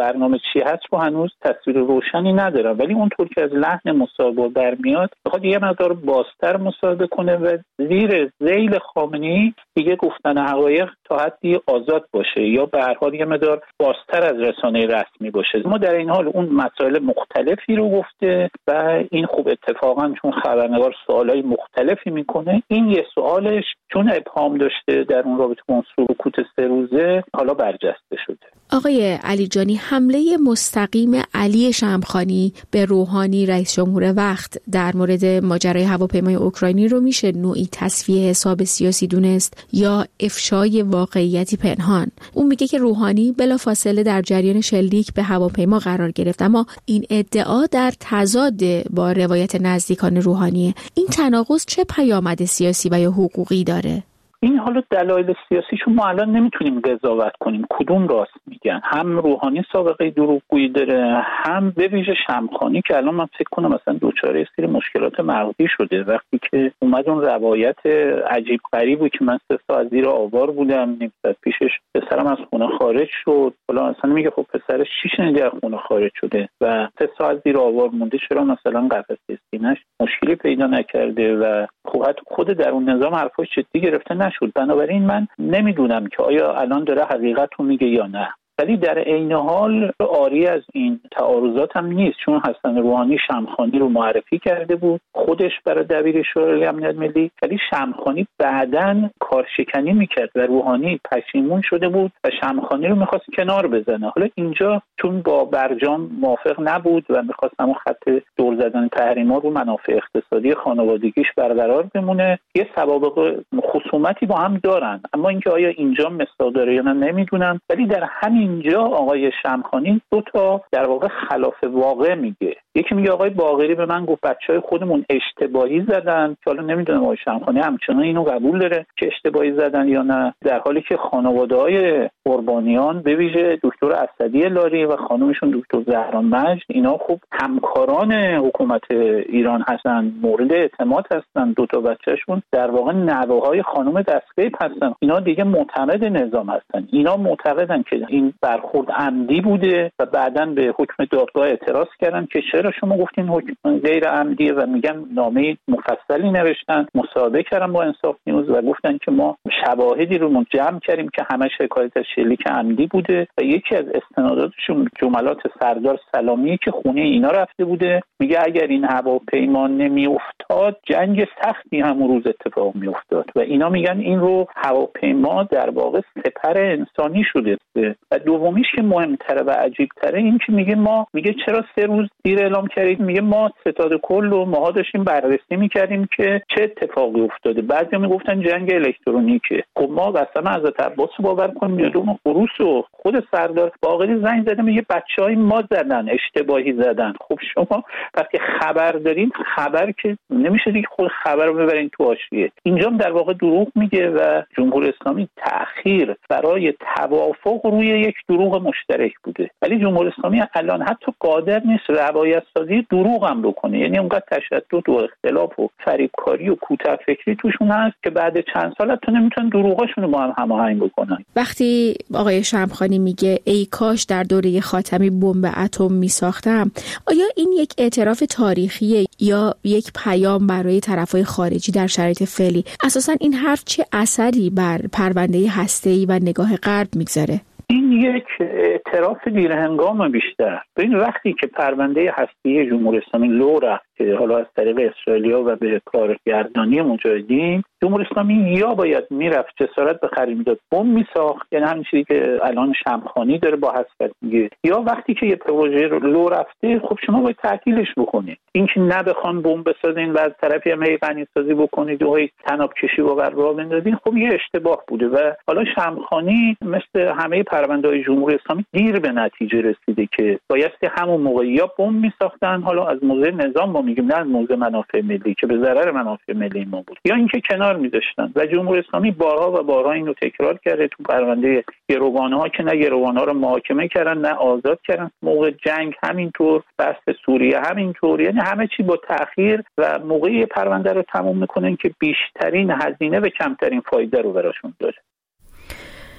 چی هست رو هنوز تصویر روشنی ندارم، ولی اونطور که از لحن مصاحبه برمیاد بخواد یه مقدار بازتر مصاحبه کنه و زیر ذیل خامنه‌ای دیگه گفتن حقایق تا حدی آزاد باشه یا به هر حال یه مقدار بازتر از رسانه رسمی باشه. ما در این حال اون مسائل مختلفی رو گفته و این خوب اتفاقا چون خبرنگار سوالای مختلفی میکنه، این یه سوالش چون ابهام داشته در اون رابطه با سکوت سه روزه حالا برجسته شده. آقای علیجانی، حمله مستقیم علی شمخانی به روحانی رئیس جمهور وقت در مورد ماجرای هواپیمای اوکراینی رو میشه نوعی تصفیه حساب سیاسی دونست یا افشای واقعیتی پنهان؟ اون میگه که روحانی بلافاصله در جریان شلیک به هواپیما قرار گرفت، اما این ادعا در تضاد با روایت نزدیکان روحانیه. این تناقض چه پیامد سیاسی و یا حقوقی داره؟ این حالا دلایل سیاسی چون ما الان نمیتونیم قضاوت کنیم کدوم راست میگن. هم روحانی سابقه دروغگویی داره، هم به ویژه شمخانی که الان من فکر کنم مثلا دوچاره سری مشکلات مغزی شده. وقتی که اومد اون روایت عجیب غریبی که من سه ساعت زیر آوار بودم، نیم ساعت پیشش پسرم از خونه خارج شد، حالا اصلا میگه خب پسرش چی شنیده از خونه خارج شده و سه ساعت زیر آوار مونده، چرا مثلا قفسه سینه‌اش مشکلی پیدا نکرده و خود در اون نظام حرفاش جدی گرفته نشد. بنابراین من نمیدونم که آیا الان داره حقیقت رو میگه یا نه، ولی در عین حال عاری از این تعارضات هم نیست، چون حسن روحانی شمخانی رو معرفی کرده بود خودش برای دبیر شورای امنیت ملی، ولی شمخانی بعداً کارشکنی میکرد و روحانی پشیمون شده بود و شمخانی رو میخواست کنار بزنه. حالا اینجا چون با برجام موافق نبود و میخواست همون خط دور زدن تحریما رو منافع اقتصادی خانوادگیش برقرار بمونه، یه سوابق خصومتی با هم دارن. اما اینکه آیا اینجا مثال داره یا نه نمیدونم، ولی در همین اینجا آقای شمخانی دو تا در واقع خلاف واقع میگه. یکی میگه آقای باقری به من گفت بچهای خودمون اشتباهی زدن، که حالا نمیدونم آقای شمخانی همچنان اینو قبول داره که اشتباهی زدن یا نه، در حالی که خانواده‌های قربانیان به ویژه دکتر اسدی لاری و خانومشون دکتر زهرا مجد اینا خوب همکاران حکومت ایران هستن، مورد اعتماد هستن، دو تا بچه‌شون در واقع نوه‌های خانم دستگیب هستن، اینا دیگه معتمد نظام هستن، اینا معتقدن که این برخورد عمدی بوده و بعداً به حکم دادگاه اعتراض کردن که چرا شما گفتین حکم غیر عمدیه و میگن نامه مفصلی نوشتن. مصاحبه کردن با انصاف نیوز و گفتن که ما شواهدی رو جمع کردیم که همش حکایت از شلیک عمدی بوده و یکی از استناداتشون جملات سردار سلامی که خونه اینا رفته بوده، میگه اگر این هواپیما نمیافتاد جنگ سختی همون روز اتفاق میافتاد و اینا میگن این رو هواپیما در واقع سپر انسانی شده. و دومیش که مهمتره و عجیبتره این که میگه ما میگه چرا سه روز دیر اعلام کردید؟ میگه ما ستاد کل و ماها داشتیم بررسی میکردیم که چه اتفاقی افتاده. بعضیا میگفتن جنگ الکترونیکه. خب ما قسم حضرت عباس رو باور کنیم یا دوم خروس و خود سردار باقری زنگ زده میگه بچهای ما زدن، اشتباهی زدن. خب شما وقتی خبر دارین، خبر که نمیشه دیگه خود خبر رو ببرین تو حاشیه. اینجا در واقع دروغ میگه و جمهوری اسلامی تأخیر برای توافق روی یک دروغ مشترک بوده، ولی جمهوری اسلامی الان حتی قادر نیست روایت سازی دروغ هم بکنه. یعنی اونقدر تشدد و اختلاف و فریبکاری و کوته فکری توشون هست که بعد چند سال حتی نمیتونن دروغاشون رو با هم هماهنگ بکنن. وقتی آقای شمخانی میگه ای کاش در دوره خاتمی بمب اتم میساختم، آیا این یک اعتراف تاریخیه یا یک پیام برای طرفای خارجی در شرایط فعلی؟ اساساً این حرف چه اثری بر پرونده هسته‌ای و نگاه غرب میگذاره؟ این یک اعتراف دیر هنگام بیشتر. ببین وقتی که پرونده هسته‌ای جمهوری اسلامی لو رفت که حالا از طریق اسرائیلیا و به کارگردانی مجاهدین، جمهوری اسلامی یا باید میرفت جسارت به خرج میداد بمب میساخت، یعنی همین چیزی که الان شمخانی داره با حسرت میگه، یا وقتی که یه پروژه رو لو رفته خب شما باید تعطیلش بکنید. اینکه نه بخوان بمب بسازین و از طرفی هم غنی سازی بکنید و هی تناب کشی و راه بندازین، خب یه اشتباه بوده و حالا شمخانی مثل همه پرونده‌های جمهوری اسلامی دیر به نتیجه رسیده که بایستی همون موقع یا بمب میساختن، حالا از موضع نظام ما میگیم نه از موضع منافع ملی که به ضرر منافع ملی ما بود، یا اینکه کنار میذاشتن. و جمهوری اسلامی بارها و بارها اینو تکرار کرده تو پرونده گروگان‌ها که نه گروگان‌ها رو محاکمه کردن نه آزاد کردن، موقع جنگ همینطور، بحث سوریه همینطور، یعنی همه چی با تأخیر و موقعی پرونده رو تموم میکنن که بیشترین هزینه و کمترین فایده رو براشون داره.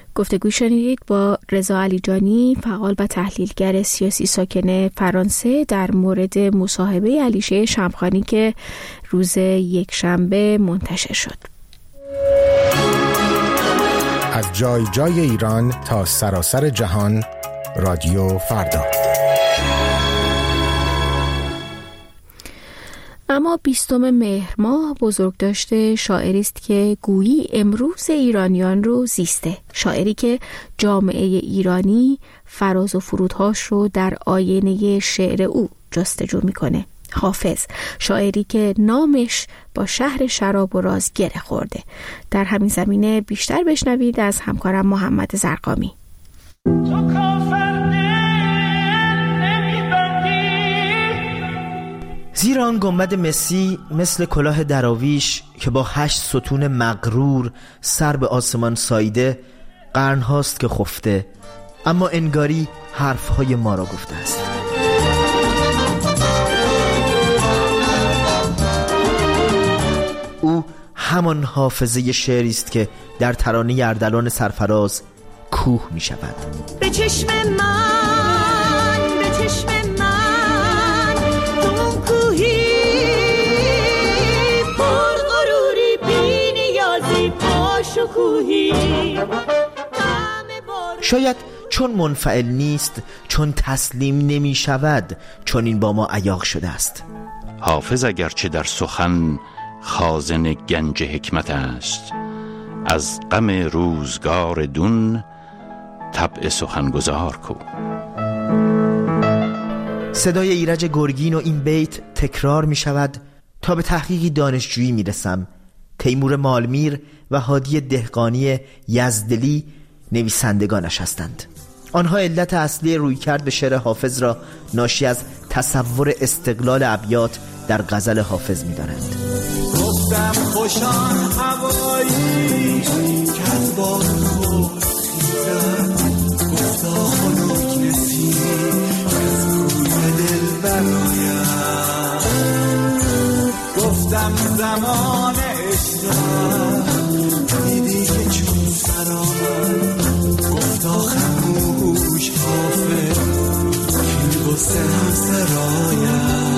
گفتگو شنیدید با رضا علیجانی، فعال و تحلیلگر سیاسی ساکن فرانسه، در مورد مصاحبه علیشه شمخانی که روز یکشنبه منتشر شد. از جای جای ایران تا سراسر جهان، رادیو فردا. اما بیستم مهر ماه بزرگداشت شاعری است که گویی امروز ایرانیان رو زیسته. شاعری که جامعه ایرانی فراز و فرودهاش رو در آینه شعر او جستجو میکنه. حافظ، شاعری که نامش با شهر شراب و راز گره خورده. در همین زمینه بیشتر بشنوید از همکارم محمد زرقامی. زیرا آن گنبد مسی مثل کلاه دراویش که با هشت ستون مغرور سر به آسمان ساییده، قرن هاست که خفته، اما انگاری حرفهای ما را گفته است. او همان حافظه شعری است که در ترانه اردلان سرفراز کوه می شود. به چشم من، به چشم من، تو کوهی پر غروری، بی نیازی، پاشکوهی. شاید چون منفعل نیست، چون تسلیم نمی شود، چون این با ما عیاق شده است. حافظ اگرچه در سخن خازن گنج حکمت است، از غم روزگار دون طبع سخنگزار کو. صدای ایرج گرگین و این بیت تکرار می شود تا به تحقیقی دانشجویی می رسم. تیمور مالمیر و هادی دهقانی یزدلی نویسندگانش هستند. آنها علت اصلی رویکرد به شعر حافظ را ناشی از تصور استقلال ابیات در غزل حافظ می دانند. گفتم خوشان هوایی که از باد خود خیزد، گفتا خنک نسی از روی دل برایم. گفتم زمان عشقم دیدی که چون سرآمد، گفتا خموش حافظ که گسته هم سرایم.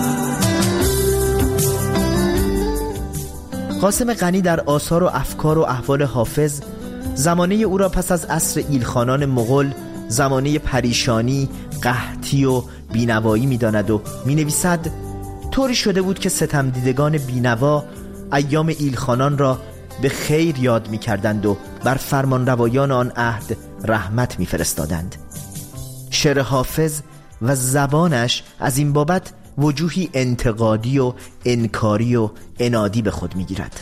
قاسم غنی در آثار و افکار و احوال حافظ زمانه او را پس از عصر ایلخانان مغول زمانه پریشانی، قحطی و بینوایی می داند و می نویسد طوری شده بود که ستم دیدگان بینوا ایام ایلخانان را به خیر یاد می کردند و بر فرمان روایان آن عهد رحمت می فرستادند. شعر حافظ و زبانش از این بابت وجوهی انتقادی و انکاری و انادی به خود می گیرد.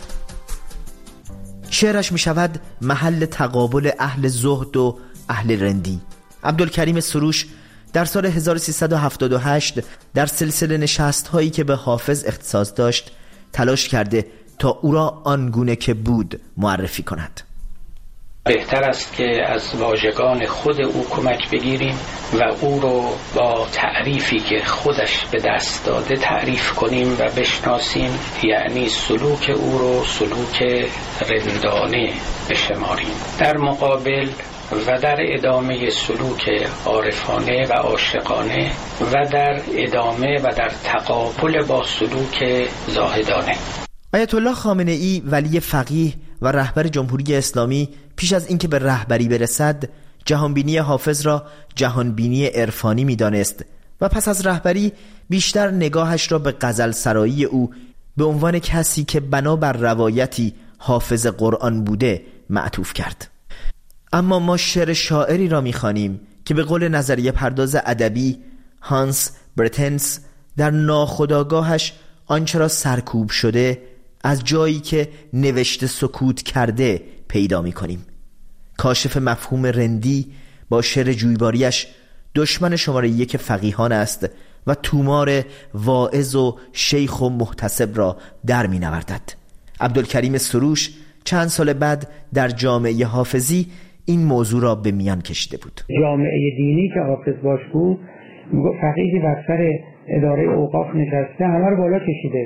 شعرش می شود محل تقابل اهل زهد و اهل رندی. عبدالکریم سروش در سال هزار و سیصد و هفتاد و هشت در سلسله نشست هایی که به حافظ اختصاص داشت تلاش کرده تا او را آنگونه که بود معرفی کند. بهتر است که از واژگان خود او کمک بگیریم و او رو با تعریفی که خودش به دست داده تعریف کنیم و بشناسیم، یعنی سلوک او رو سلوک رندانه بشماریم، در مقابل و در ادامه سلوک عارفانه و عاشقانه و در ادامه و در تقابل با سلوک زاهدانه. آیت الله خامنه ای ولی فقیه و رهبر جمهوری اسلامی پیش از اینکه به رهبری برسد جهانبینی حافظ را جهانبینی عرفانی می‌دانست و پس از رهبری بیشتر نگاهش را به غزل سرایی او به عنوان کسی که بنابر روایتی حافظ قرآن بوده معطوف کرد. اما ما شعر شاعری را می‌خوانیم که به قول نظریه پرداز ادبی هانس برتنس در ناخودآگاهش آنچه را سرکوب شده از جایی که نوشته سکوت کرده پیدا می کنیم. کاشف مفهوم رندی با شعر جویباریش دشمن شماره یک فقیهان است و تومار واعظ و شیخ و محتسب را در می نوردد. عبدالکریم سروش چند سال بعد در جامعه حافظی این موضوع را به میان کشیده بود. جامعه دینی که حافظ باش بود، فقیهی بر سر اداره اوقاف نشسته، همه رو بالا کشیده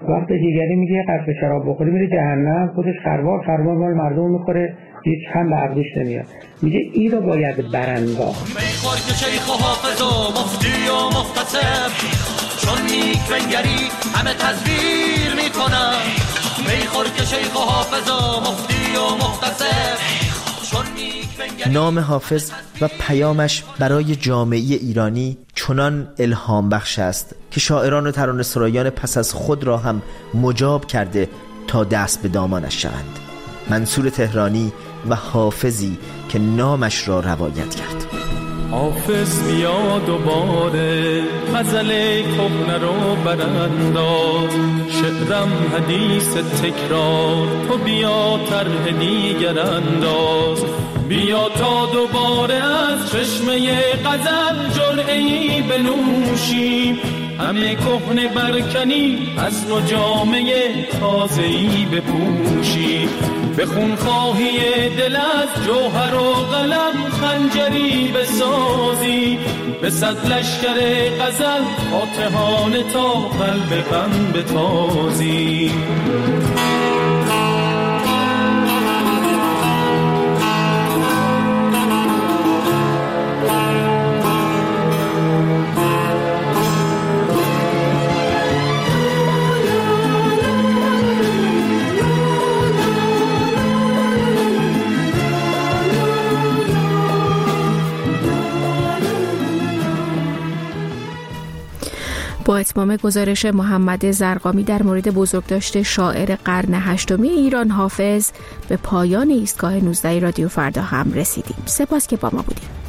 وقتی دیگری میگه قصد شراب بخوری میره جهنم، خودش خروار خروار مال مردم میخوره، هیچ هم به عقلش نمیاد. میگه این رو باید برانداخت. میخور که شیخ و حافظ و مفتی و مختصر، چون نیک بنگری همه تزویر میکنن. میخور که شیخ و حافظ و مفتی و مختصر، چون نیک بنگری. نام حافظ و پیامش برای جامعه ایرانی چنان الهام بخش است که شاعران و ترانه سرایان پس از خود را هم مجاب کرده تا دست به دامانش شوند. منصور تهرانی و حافظی که نامش را روایت کرد. حافظ بیا دوباره غزل کهنه رو برانداز، شعرم حدیث تکرار، تو بیا طرح دیگر انداز. بیا تا دوباره از چشمه غزل جرعه‌ای بنوشیم، همه کهنه برکنی از نو جامه تازه‌ای بپوشیم. به خونخواهی دل از جوهر و قلم خنجری بسازی، به صد لشکر غزل فاتحانه تا قلب غم بتازی. با اتمام گزارش محمد زرقامی در مورد بزرگداشت شاعر قرن هشتمی ایران حافظ به پایان ایستگاه نوزده رادیو فردا هم رسیدیم. سپاس که با ما بودیم.